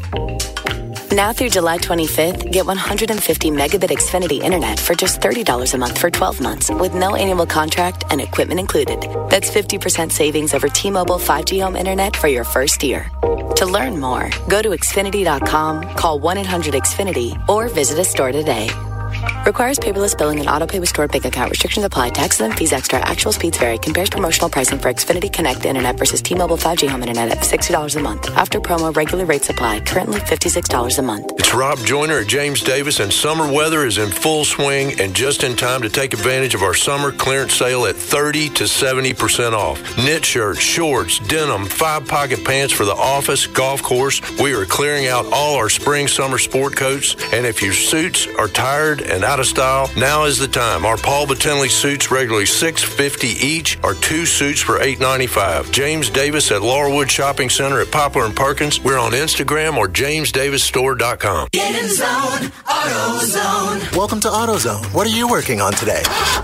Now through July 25th, get 150 megabit Xfinity internet for just $30 a month for 12 months with no annual contract and equipment included. That's 50% savings over T-Mobile 5G home internet for your first year. To learn more, go to Xfinity.com, call 1-800-XFINITY, or visit a store today. Requires paperless billing and autopay with stored bank account. Restrictions apply. Taxes and fees extra. Actual speeds vary. Compares promotional pricing for Xfinity Connect Internet versus T-Mobile 5G home internet at $60 a month. After promo, regular rates apply. Currently $56 a month. It's Rob Joyner at James Davis, and summer weather is in full swing and just in time to take advantage of our summer clearance sale at 30 to 70% off. Knit shirts, shorts, denim, 5-pocket pants for the office, golf course. We are clearing out all our spring, summer sport coats, and if your suits are tired and out of style, now is the time. Our Paul Batinley suits regularly $650 each, or 2 suits for $895. James Davis at Laurelwood Shopping Center at Poplar and Perkins. We're on Instagram or jamesdavisstore.com. Get in zone, AutoZone. Welcome to AutoZone. What are you working on today?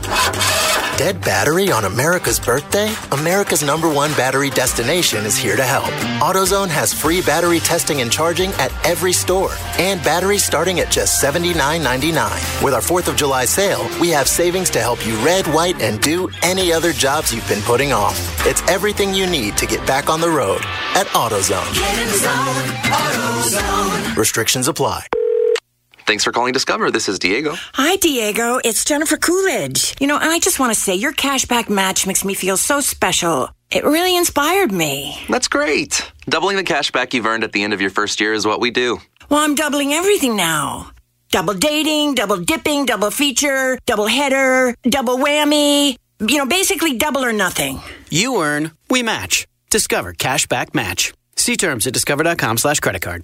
Dead battery on America's birthday? America's #1 battery destination is here to help. AutoZone has free battery testing and charging at every store, and batteries starting at just $79.99. With our 4th of July sale, we have savings to help you red, white, and do any other jobs you've been putting off. It's everything you need to get back on the road at AutoZone. Get in zone, AutoZone. Restrictions apply. Thanks for calling Discover. This is Diego. Hi, Diego. It's Jennifer Coolidge. You know, I just want to say your cashback match makes me feel so special. It really inspired me. That's great. Doubling the cashback you've earned at the end of your first year is what we do. Well, I'm doubling everything now. Double dating, double dipping, double feature, double header, double whammy. You know, basically double or nothing. You earn, we match. Discover Cashback Match. See terms at discover.com/creditcard.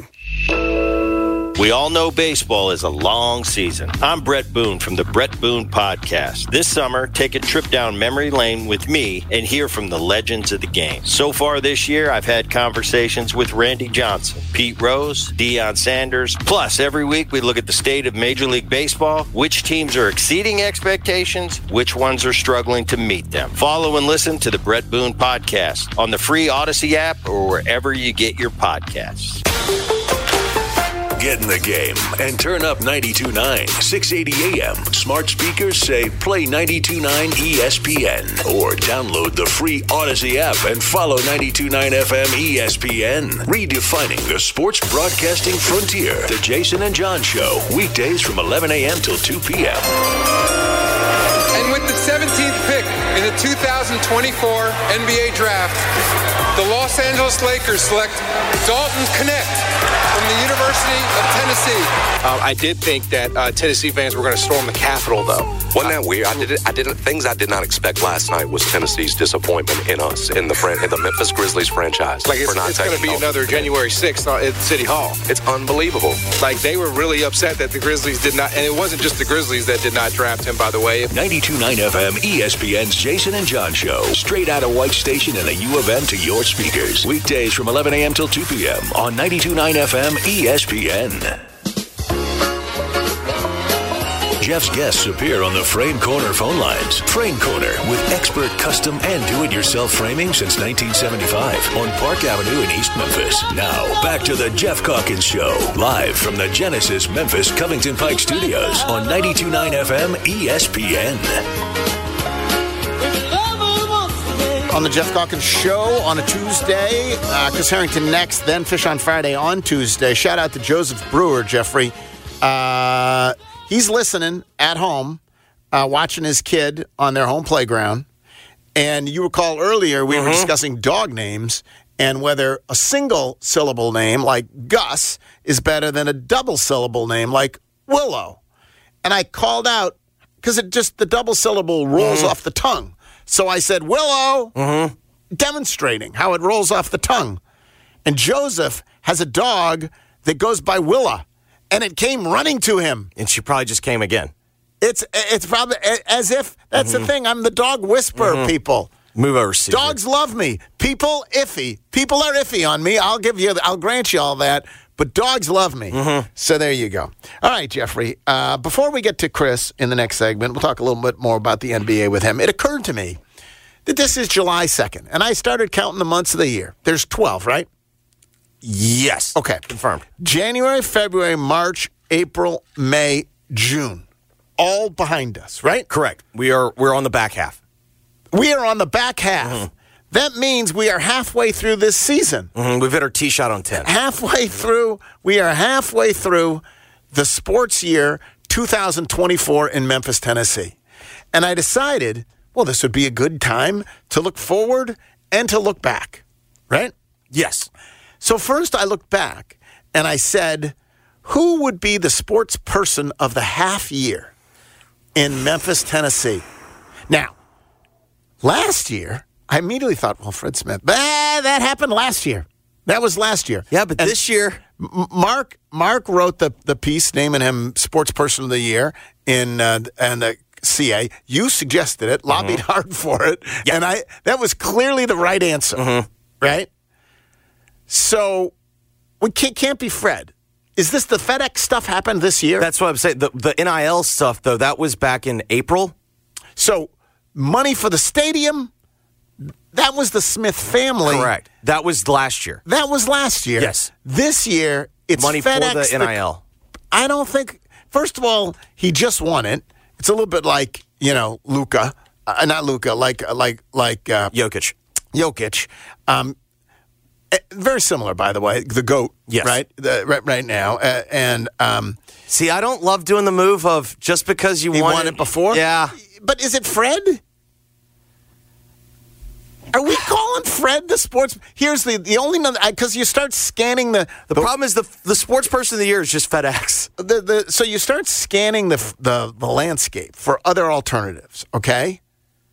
We all know baseball is a long season. I'm Brett Boone from the Brett Boone Podcast. This summer, take a trip down memory lane with me and hear from the legends of the game. So far this year, I've had conversations with Randy Johnson, Pete Rose, Deion Sanders. Plus, every week we look at the state of Major League Baseball, which teams are exceeding expectations, which ones are struggling to meet them. Follow and listen to the Brett Boone Podcast on the free Odyssey app or wherever you get your podcasts. Get in the game and turn up 92.9, 680 AM. Smart speakers say play 92.9 ESPN or download the free Odyssey app and follow 92.9 FM ESPN. Redefining the sports broadcasting frontier. The Jason and John Show, weekdays from 11 a.m. till 2 p.m. And with the 17th pick in the 2024 NBA Draft, the Los Angeles Lakers select Dalton Knecht from the University of Tennessee. I did think that Tennessee fans were going to storm the Capitol, though. Wasn't that weird? Things I did not expect last night was Tennessee's disappointment in us, in the Memphis Grizzlies franchise. Like, it's going to be another January 6th at City Hall. It's unbelievable. Like, they were really upset that the Grizzlies did not, and it wasn't just the Grizzlies that did not draft him, by the way. 92.9 FM ESPN's Jason and John Show. Straight out of White Station in the U of M to your speakers. Weekdays from 11 a.m. till 2 p.m. on 92.9 FM ESPN. Jeff's guests appear on the Frame Corner phone lines. Frame Corner with expert custom and do-it-yourself framing since 1975 on Park Avenue in East Memphis. Now, back to the Jeff Calkins Show, live from the Genesis Memphis Covington Pike Studios on 92.9 FM ESPN. On the Jeff Calkins Show on a Tuesday. Chris Harrington next, then Fish on Friday on Tuesday. Shout out to Joseph Brewer, Jeffrey. He's listening at home, watching his kid on their home playground. And you recall earlier we were discussing dog names and whether a single-syllable name like Gus is better than a double-syllable name like Willow. And I called out, because the double-syllable rolls off the tongue. So I said, Willow, demonstrating how it rolls off the tongue. And Joseph has a dog that goes by Willa. And it came running to him. And she probably just came again. It's probably as if that's the thing. I'm the dog whisperer, people. Move over, Caesar. Dogs love me. People iffy. People are iffy on me. I'll grant you all that. But dogs love me. So there you go. All right, Jeffrey. Before we get to Chris in the next segment, we'll talk a little bit more about the NBA with him. It occurred to me that this is July 2nd, and I started counting the months of the year. There's 12, right? Yes. Okay. Confirmed. January, February, March, April, May, June. All behind us, right? Correct. We're on the back half. We are on the back half. That means we are halfway through this season. We've hit our tee shot on 10. We are halfway through the sports year 2024 in Memphis, Tennessee. And I decided, well, this would be a good time to look forward and to look back, right? Yes. So first I looked back and I said, who would be the sports person of the half year in Memphis, Tennessee? Now, last year, I immediately thought, well, Fred Smith. That happened last year. That was last year. Yeah, but this year, Mark wrote the piece naming him sports person of the year in the CA. You suggested it, lobbied hard for it, and that was clearly the right answer, right? So we can't be Fred. Is this the FedEx stuff happened this year? That's what I'm saying. The NIL stuff, though, that was back in April. So money for the stadium, that was the Smith family. Correct. That was last year. That was last year. Yes. This year, it's money FedEx for the NIL. I don't think, first of all, he just won it. It's a little bit like, Luka. Not Luka, like Jokic. Jokic. Very similar, by the way, the GOAT, yes. Right? Right now. See, I don't love doing the move of just because he won it before? Yeah. But is it Fred? Are we calling Fred the sports? Here's the only because you start scanning the problem is the sports person of the year is just FedEx. So you start scanning the landscape for other alternatives, okay?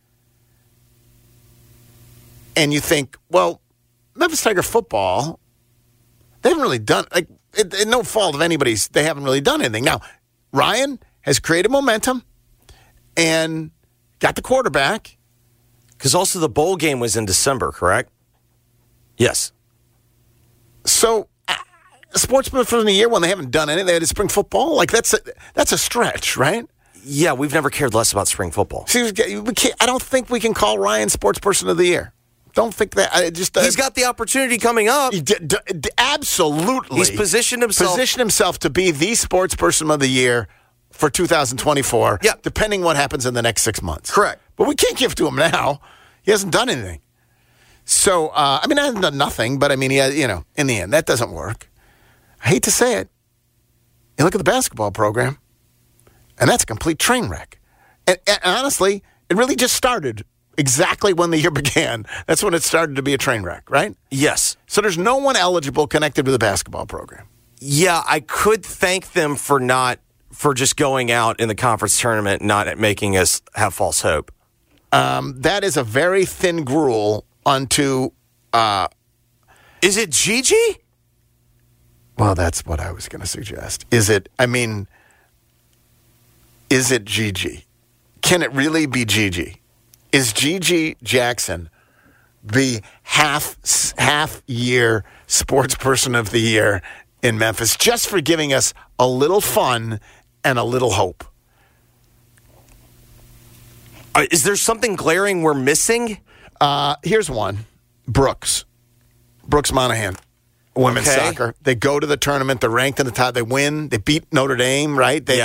And you think, well, Memphis Tiger football, they haven't really done no fault of anybody's. They haven't really done anything. Now, Ryan has created momentum and got the quarterback. Because also the bowl game was in December, correct? Yes. So, sportsman from the year when they haven't done anything, they had spring football. Like that's a stretch, right? Yeah, we've never cared less about spring football. See, I don't think we can call Ryan sports person of the year. Don't think that. He's got the opportunity coming up. Absolutely, he's positioned himself to be the sports person of the year for 2024. Yeah, depending what happens in the next 6 months. Correct. But we can't give to him now. He hasn't done anything. So I hasn't done nothing. But he has, in the end, that doesn't work. I hate to say it. You look at the basketball program, and that's a complete train wreck. And honestly, it really just started exactly when the year began. That's when it started to be a train wreck, right? Yes. So there's no one eligible connected to the basketball program. Yeah, I could thank them for just going out in the conference tournament, not making us have false hope. That is a very thin gruel onto. Is it Gigi? Well, that's what I was going to suggest. Is it Gigi? Can it really be Gigi? Is Gigi Jackson the half-year sports person of the year in Memphis just for giving us a little fun and a little hope? Is there something glaring we're missing? Here's one. Brooks Monahan. Women's soccer. They go to the tournament. They're ranked in the top. They win. They beat Notre Dame, right? They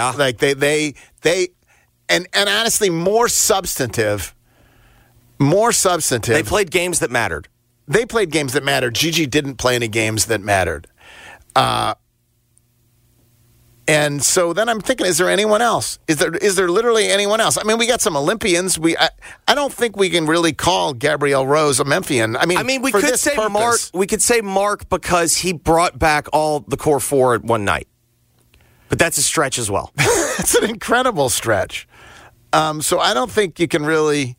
honestly more substantive. They played games that mattered. Gigi didn't play any games that mattered. And so then I'm thinking, is there anyone else? Is there literally anyone else? I mean, we got some Olympians. I don't think we can really call Gabrielle Rose a Memphian. I mean, we could say Mark. We could say Mark because he brought back all the core four at one night. But that's a stretch as well. It's an incredible stretch. So I don't think you can really.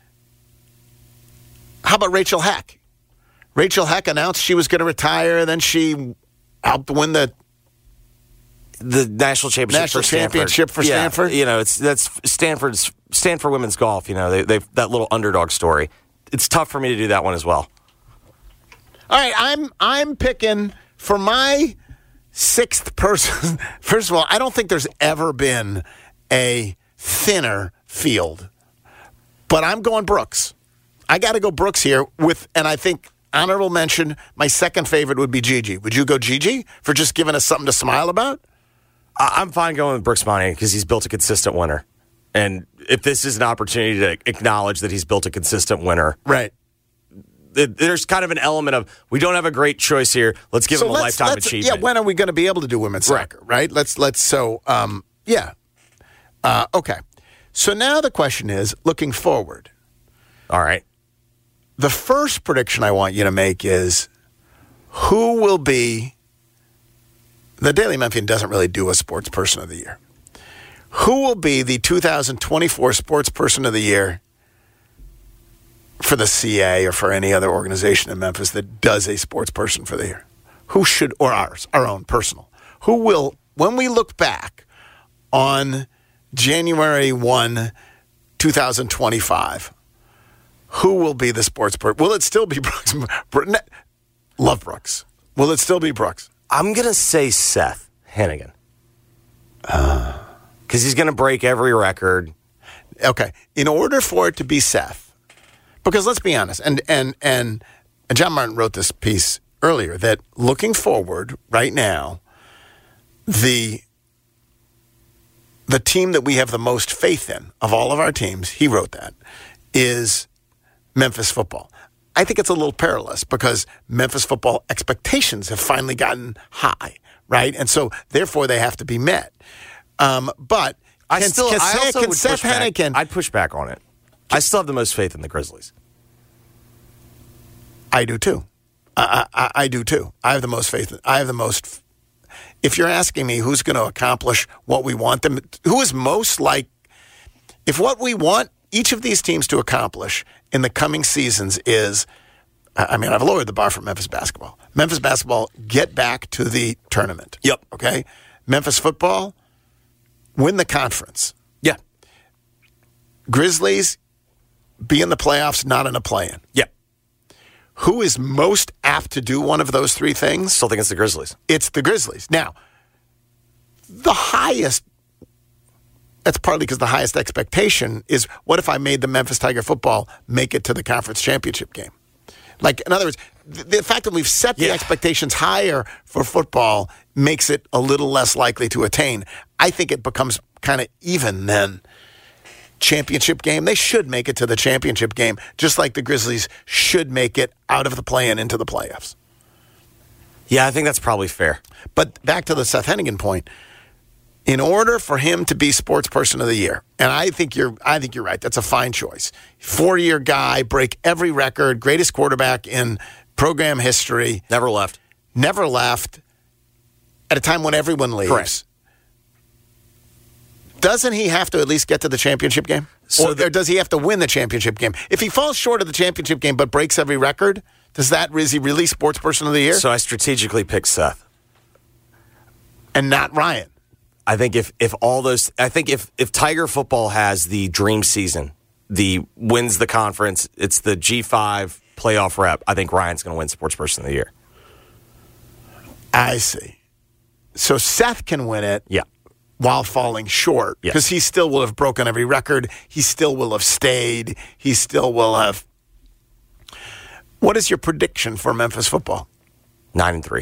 How about Rachel Heck? Rachel Heck announced she was going to retire. Then she helped win the national championship for Stanford. You know, that's Stanford women's golf. You know, they that little underdog story. It's tough for me to do that one as well. All right, I'm picking for my sixth person. First of all, I don't think there's ever been a thinner field, but I'm going Brooks. I got to go Brooks here and I think honorable mention. My second favorite would be Gigi. Would you go Gigi for just giving us something to smile about? I'm fine going with Brooks Monahan because he's built a consistent winner. And if this is an opportunity to acknowledge that he's built a consistent winner. Right. There's kind of an element of, we don't have a great choice here. Let's give him a lifetime achievement. Yeah, when are we going to be able to do women's soccer, right? Okay. So now the question is, looking forward. All right. The first prediction I want you to make is, who will be... The Daily Memphian doesn't really do a sports person of the year. Who will be the 2024 sports person of the year for the CA or for any other organization in Memphis that does a sports person for the year? Who should, or our own personal, who will, when we look back on January 1, 2025, who will be the sports person? Will it still be Brooks? Love Brooks. Will it still be Brooks? I'm going to say Seth Hennigan. Because he's going to break every record. Okay. In order for it to be Seth, because let's be honest, and John Martin wrote this piece earlier, that looking forward right now, the team that we have the most faith in of all of our teams, he wrote that, is Memphis football. I think it's a little perilous because Memphis football expectations have finally gotten high, right? And so, therefore, they have to be met. But I'd push back on it. I still have the most faith in the Grizzlies. I do too. I do too. I have the most faith. If you're asking me who's going to accomplish what we want them, who is most like, if what we want each of these teams to accomplish in the coming seasons is, I've lowered the bar for Memphis basketball. Memphis basketball, get back to the tournament. Yep. Okay? Memphis football, win the conference. Yeah. Grizzlies, be in the playoffs, not in a play-in. Yep. Who is most apt to do one of those three things? Still think it's the Grizzlies. It's the Grizzlies. Now, the highest, that's partly because the highest expectation is, what if I made the Memphis Tiger football make it to the conference championship game? Like, in other words, the fact that we've set the expectations higher for football makes it a little less likely to attain. I think it becomes kind of even then. Championship game, they should make it to the championship game, just like the Grizzlies should make it out of the play-in into the playoffs. Yeah, I think that's probably fair. But back to the Seth Hennigan point, in order for him to be sports person of the year, and I think you're right, that's a fine choice. 4-year guy, break every record, greatest quarterback in program history. Never left. at a time when everyone leaves. Correct. Doesn't he have to at least get to the championship game? Or does he have to win the championship game? If he falls short of the championship game but breaks every record, is he really sports person of the year? So I strategically picked Seth. And not Ryan. I think if Tiger football has the dream season, wins the conference, it's the G5 playoff rep, I think Ryan's going to win sports person of the year. I see. So Seth can win it. Yeah. While falling short. Because he still will have broken every record. He still will have stayed. He still will have. What is your prediction for Memphis football? 9-3.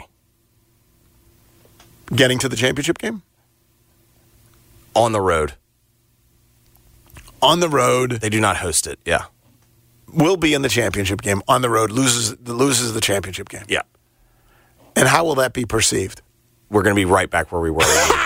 Getting to the championship game? On the road. On the road. They do not host it, yeah. Will be in the championship game. On the road, loses the championship game. Yeah. And how will that be perceived? We're going to be right back where we were.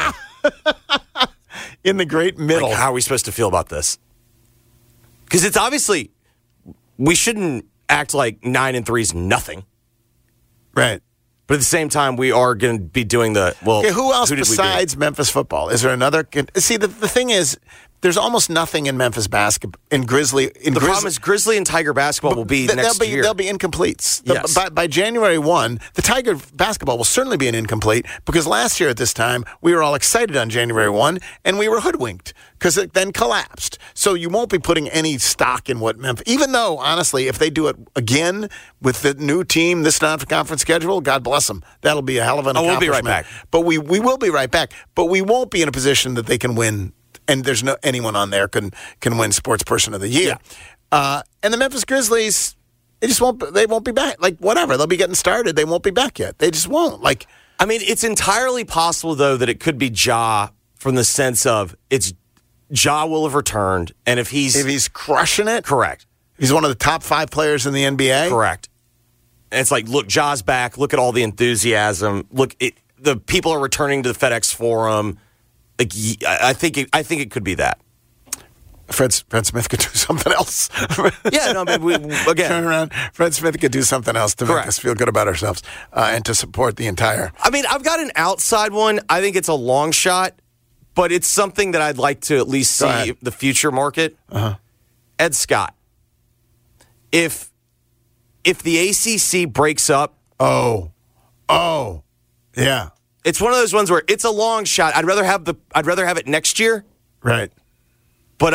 In the great middle. Like, how are we supposed to feel about this? Because it's obviously, we shouldn't act like 9-3 is nothing. Right. But at the same time, we are going to be doing who else besides Memphis football? Is there another? See, the thing is, there's almost nothing in Memphis basketball, in Grizzly. The problem is Grizzly and Tiger basketball will be next year. They'll be incompletes. Yes. By January 1, the Tiger basketball will certainly be an incomplete because last year at this time, we were all excited on January 1, and we were hoodwinked because it then collapsed. So you won't be putting any stock in what Memphis, even though, honestly, if they do it again with the new team, this non-conference schedule, God bless them. That'll be a hell of an accomplishment. We'll be right back. But we will be right back. But we won't be in a position that they can win. And there's no anyone on there can win Sports Person of the Year. Yeah. And the Memphis Grizzlies, they won't be back. Like, whatever. They'll be getting started. They won't be back yet. They just won't. Like, I mean, it's entirely possible, though, that it could be Ja from the sense of Ja will have returned. And if he's crushing it. Correct. He's one of the top 5 players in the NBA. Correct. And it's like, look, Ja's back. Look at all the enthusiasm. Look, the people are returning to the FedEx Forum. Like, I think it could be that. Fred Smith could do something else. Yeah, no, but again, turn around. Fred Smith could do something else to make us feel good about ourselves and to support the entire. I mean, I've got an outside one. I think it's a long shot, but it's something that I'd like to at least see the future market. Uh-huh. Ed Scott. If the ACC breaks up, oh, yeah. It's one of those ones where it's a long shot. I'd rather have it next year. Right. But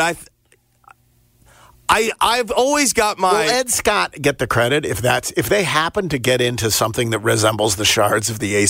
I've always got my Will Ed Scott get the credit if they happen to get into something that resembles the shards of the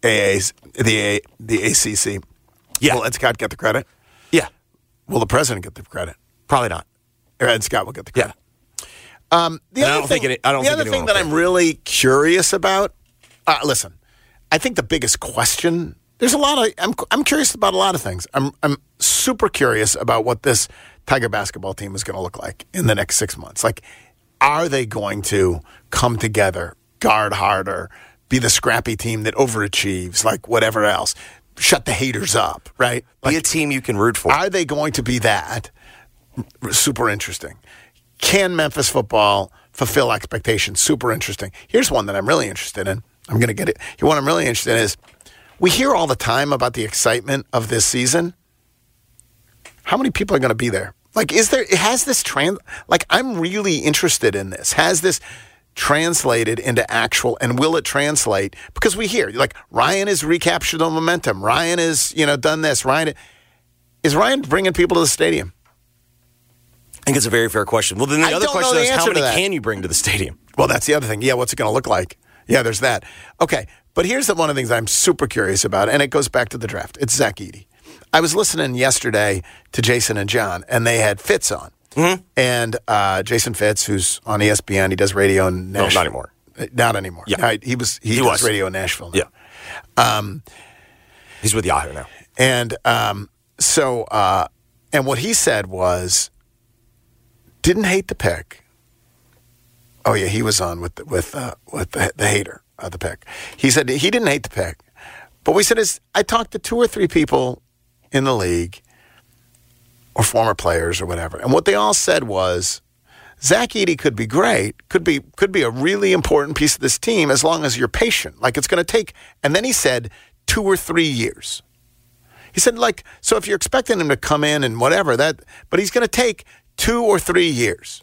ACC? Yeah. Will Ed Scott get the credit? Yeah. Will the president get the credit? Probably not. Or Ed Scott will get the credit. Yeah. The other thing that I'm really curious about. Listen. I think the biggest question, there's a lot of, I'm curious about a lot of things. I'm super curious about what this Tiger basketball team is going to look like in the next 6 months. Like, are they going to come together, guard harder, be the scrappy team that overachieves, like whatever else, shut the haters up, right? Be a team you can root for. Are they going to be that? Super interesting. Can Memphis football fulfill expectations? Super interesting. Here's one that I'm really interested in. I'm going to get it. What I'm really interested in is we hear all the time about the excitement of this season. How many people are going to be there? Like, I'm really interested in this. Has this translated into actual, and will it translate? Because we hear, like, Ryan has recaptured the momentum. Ryan has, done this. Is Ryan bringing people to the stadium? I think it's a very fair question. Well, then the other question is, how many can you bring to the stadium? Well, that's the other thing. Yeah, what's it going to look like? Yeah, there's that. Okay, but here's one of the things I'm super curious about, and it goes back to the draft. It's Zach Edey. I was listening yesterday to Jason and John, and they had Fitz on. Mm-hmm. And Jason Fitz, who's on ESPN, he does radio in Nashville. No, not anymore. Not anymore. Yeah. He does radio in Nashville now. Yeah. He's with Yahoo now. And and what he said was, didn't hate the pick. Oh yeah, he was on with the hater of the pick. He said he didn't hate the pick, but we said I talked to 2 or 3 people in the league, or former players or whatever, and what they all said was, Zach Edey could be great, could be a really important piece of this team as long as you're patient. Like, it's going to take. And then he said, 2 or 3 years. He said, so if you're expecting him to come in and whatever, but he's going to take 2 or 3 years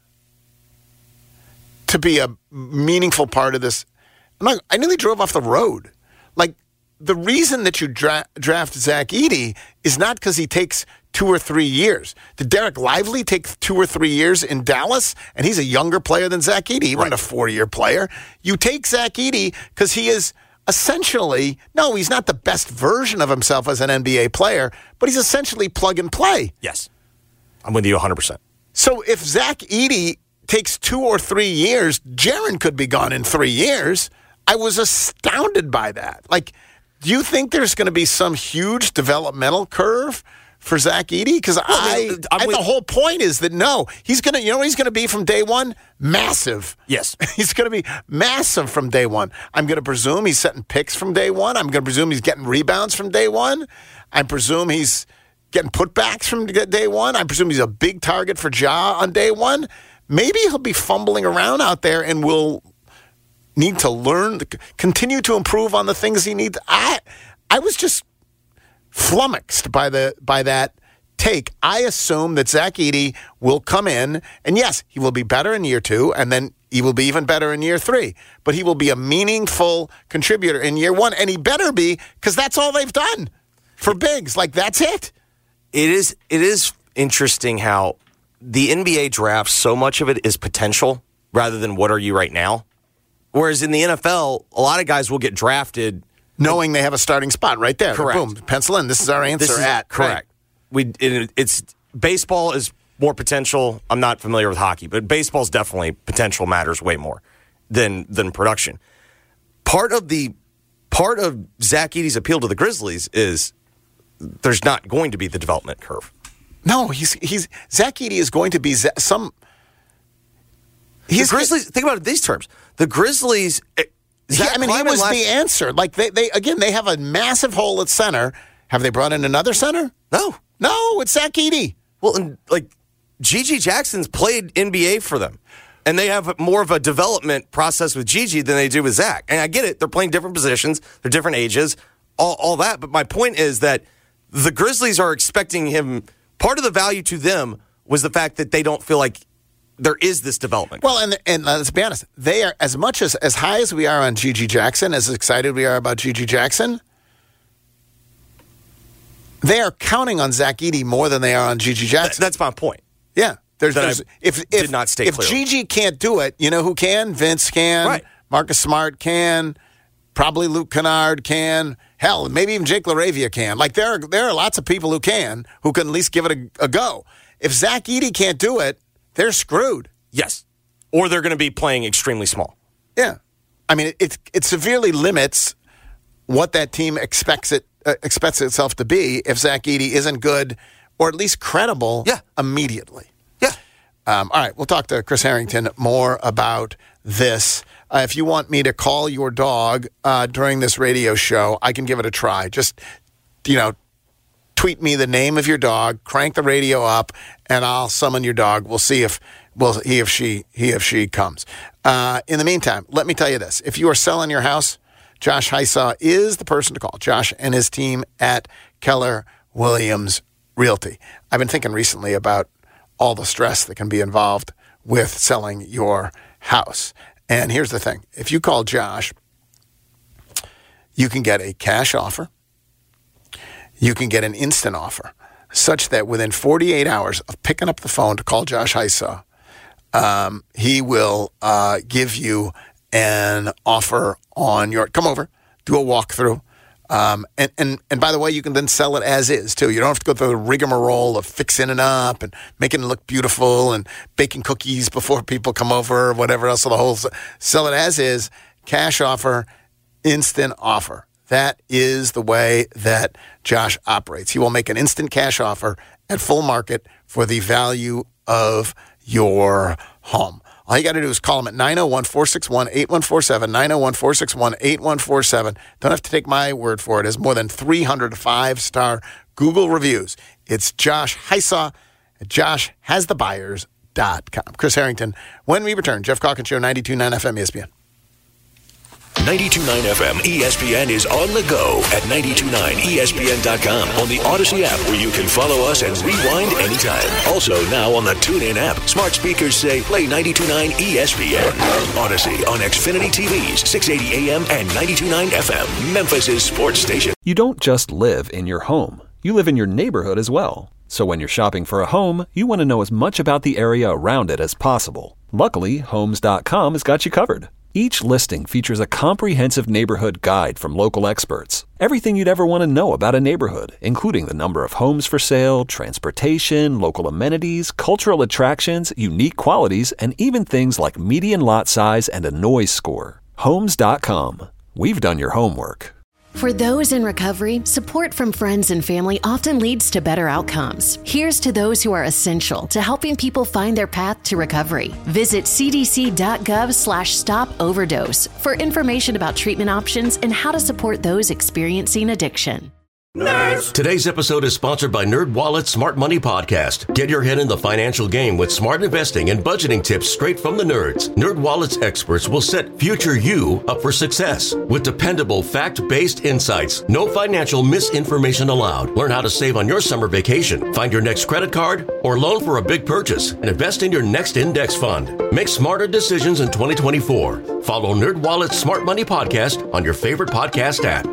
to be a meaningful part of this. I nearly drove off the road. The reason that you draft Zach Edey is not because he takes 2 or 3 years. Did Derek Lively take 2 or 3 years in Dallas? And he's a younger player than Zach Edey. He wasn't a 4-year player. You take Zach Edey because he is essentially, no, he's not the best version of himself as an NBA player, but he's essentially plug and play. Yes. I'm with you 100%. So if Zach Edey takes 2 or 3 years, Jaren could be gone in 3 years. I was astounded by that. Do you think there's going to be some huge developmental curve for Zach Edey? Because the whole point is that no, he's going to, what he's going to be from day one? Massive. Yes. He's going to be massive from day one. I'm going to presume he's setting picks from day one. I'm going to presume he's getting rebounds from day one. I presume he's getting putbacks from day one. I presume he's a big target for Ja on day one. Maybe he'll be fumbling around out there and will need to learn, continue to improve on the things he needs. I was just flummoxed by that take. I assume that Zach Edey will come in, and yes, he will be better in year 2, and then he will be even better in year 3. But he will be a meaningful contributor in year 1, and he better be, because that's all they've done for bigs. That's it. It is interesting how the NBA draft, so much of it is potential rather than what are you right now. Whereas in the NFL, a lot of guys will get drafted knowing they have a starting spot right there. Correct. Boom, pencil in. This is our answer correct. Right. It's baseball is more potential. I'm not familiar with hockey, but baseball's definitely potential matters way more than production. Part of Zach Edey's appeal to the Grizzlies is there's not going to be the development curve. No, he's Zach Edey is going to be some. The Grizzlies. Think about it in these terms. The Grizzlies. He was the answer. They have a massive hole at center. Have they brought in another center? No, it's Zach Edey. Well, and Gigi Jackson's played NBA for them, and they have more of a development process with Gigi than they do with Zach. And I get it; they're playing different positions, they're different ages, all that. But my point is that the Grizzlies are expecting him. Part of the value to them was the fact that they don't feel like there is this development. Well, and let's be honest, they are as much as high as we are on Gigi Jackson, as excited we are about Gigi Jackson. They are counting on Zach Edey more than they are on Gigi Jackson. That's my point. Yeah, if Gigi can't do it, you know who can? Vince can. Right. Marcus Smart can. Probably Luke Kennard can. Hell, maybe even Jake LaRavia can. There are lots of people who can at least give it a go. If Zach Edey can't do it, they're screwed. Yes. Or they're going to be playing extremely small. Yeah. I mean, it severely limits what that team expects itself to be if Zach Edey isn't good or at least credible immediately. Yeah. All right. We'll talk to Chris Harrington more about this. If you want me to call your dog during this radio show, I can give it a try. Just, tweet me the name of your dog, crank the radio up, and I'll summon your dog. We'll see if he or she comes. In the meantime, let me tell you this. If you are selling your house, Josh Hysaw is the person to call. Josh and his team at Keller Williams Realty. I've been thinking recently about all the stress that can be involved with selling your house. And here's the thing. If you call Josh, you can get a cash offer. You can get an instant offer, such that within 48 hours of picking up the phone to call Josh Hysaw, he will give you an offer on your, come over, do a walkthrough. And by the way, you can then sell it as is, too. You don't have to go through the rigmarole of fixing it up and making it look beautiful and baking cookies before people come over or whatever else. So the whole sell it as is, cash offer, instant offer. That is the way that Josh operates. He will make an instant cash offer at full market for the value of your home. All you got to do is call him at 901-461-8147, 901-461-8147. Don't have to take my word for it. It has more than 300 5-star Google reviews. It's Josh Hysaw at joshhasthebuyers.com. Chris Harrington. When we return, Jeff Calkins Show, 92.9 FM ESPN. 92.9 FM ESPN is on the go at 92.9ESPN.com, on the Odyssey app where you can follow us and rewind anytime. Also now on the TuneIn app. Smart speakers say play 92.9 ESPN. Odyssey on Xfinity TVs, 680 AM and 92.9 FM, Memphis' sports station. You don't just live in your home. You live in your neighborhood as well. So when you're shopping for a home, you want to know as much about the area around it as possible. Luckily, Homes.com has got you covered. Each listing features a comprehensive neighborhood guide from local experts. Everything you'd ever want to know about a neighborhood, including the number of homes for sale, transportation, local amenities, cultural attractions, unique qualities, and even things like median lot size and a noise score. Homes.com. We've done your homework. For those in recovery, support from friends and family often leads to better outcomes. Here's to those who are essential to helping people find their path to recovery. Visit cdc.gov/stop overdose for information about treatment options and how to support those experiencing addiction. Nerds! Today's episode is sponsored by NerdWallet's Smart Money Podcast. Get your head in the financial game with smart investing and budgeting tips straight from the nerds. NerdWallet's experts will set future you up for success with dependable, fact-based insights. No financial misinformation allowed. Learn how to save on your summer vacation, find your next credit card, or loan for a big purchase, and invest in your next index fund. Make smarter decisions in 2024. Follow NerdWallet's Smart Money Podcast on your favorite podcast app.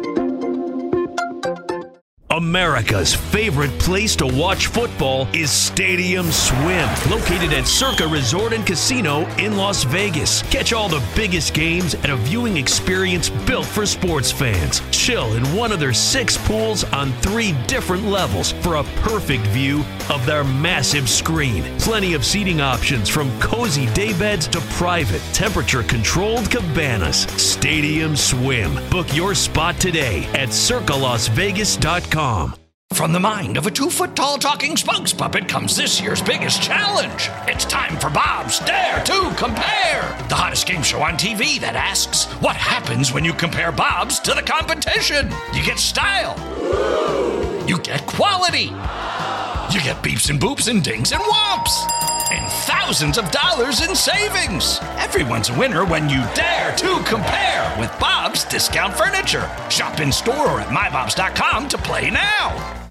America's favorite place to watch football is Stadium Swim, located at Circa Resort and Casino in Las Vegas. Catch all the biggest games at a viewing experience built for sports fans. Chill in one of their 6 pools on 3 different levels for a perfect view of their massive screen. Plenty of seating options from cozy daybeds to private, temperature-controlled cabanas. Stadium Swim. Book your spot today at circalasvegas.com. From the mind of a 2-foot-tall talking spokes puppet comes this year's biggest challenge. It's time for Bob's Dare to Compare, the hottest game show on TV that asks, what happens when you compare Bob's to the competition? You get style. You get quality. You get beeps and boops and dings and whomps. And thousands of dollars in savings. Everyone's a winner when you dare to compare with Bob's Discount Furniture. Shop in store or at mybobs.com to play now.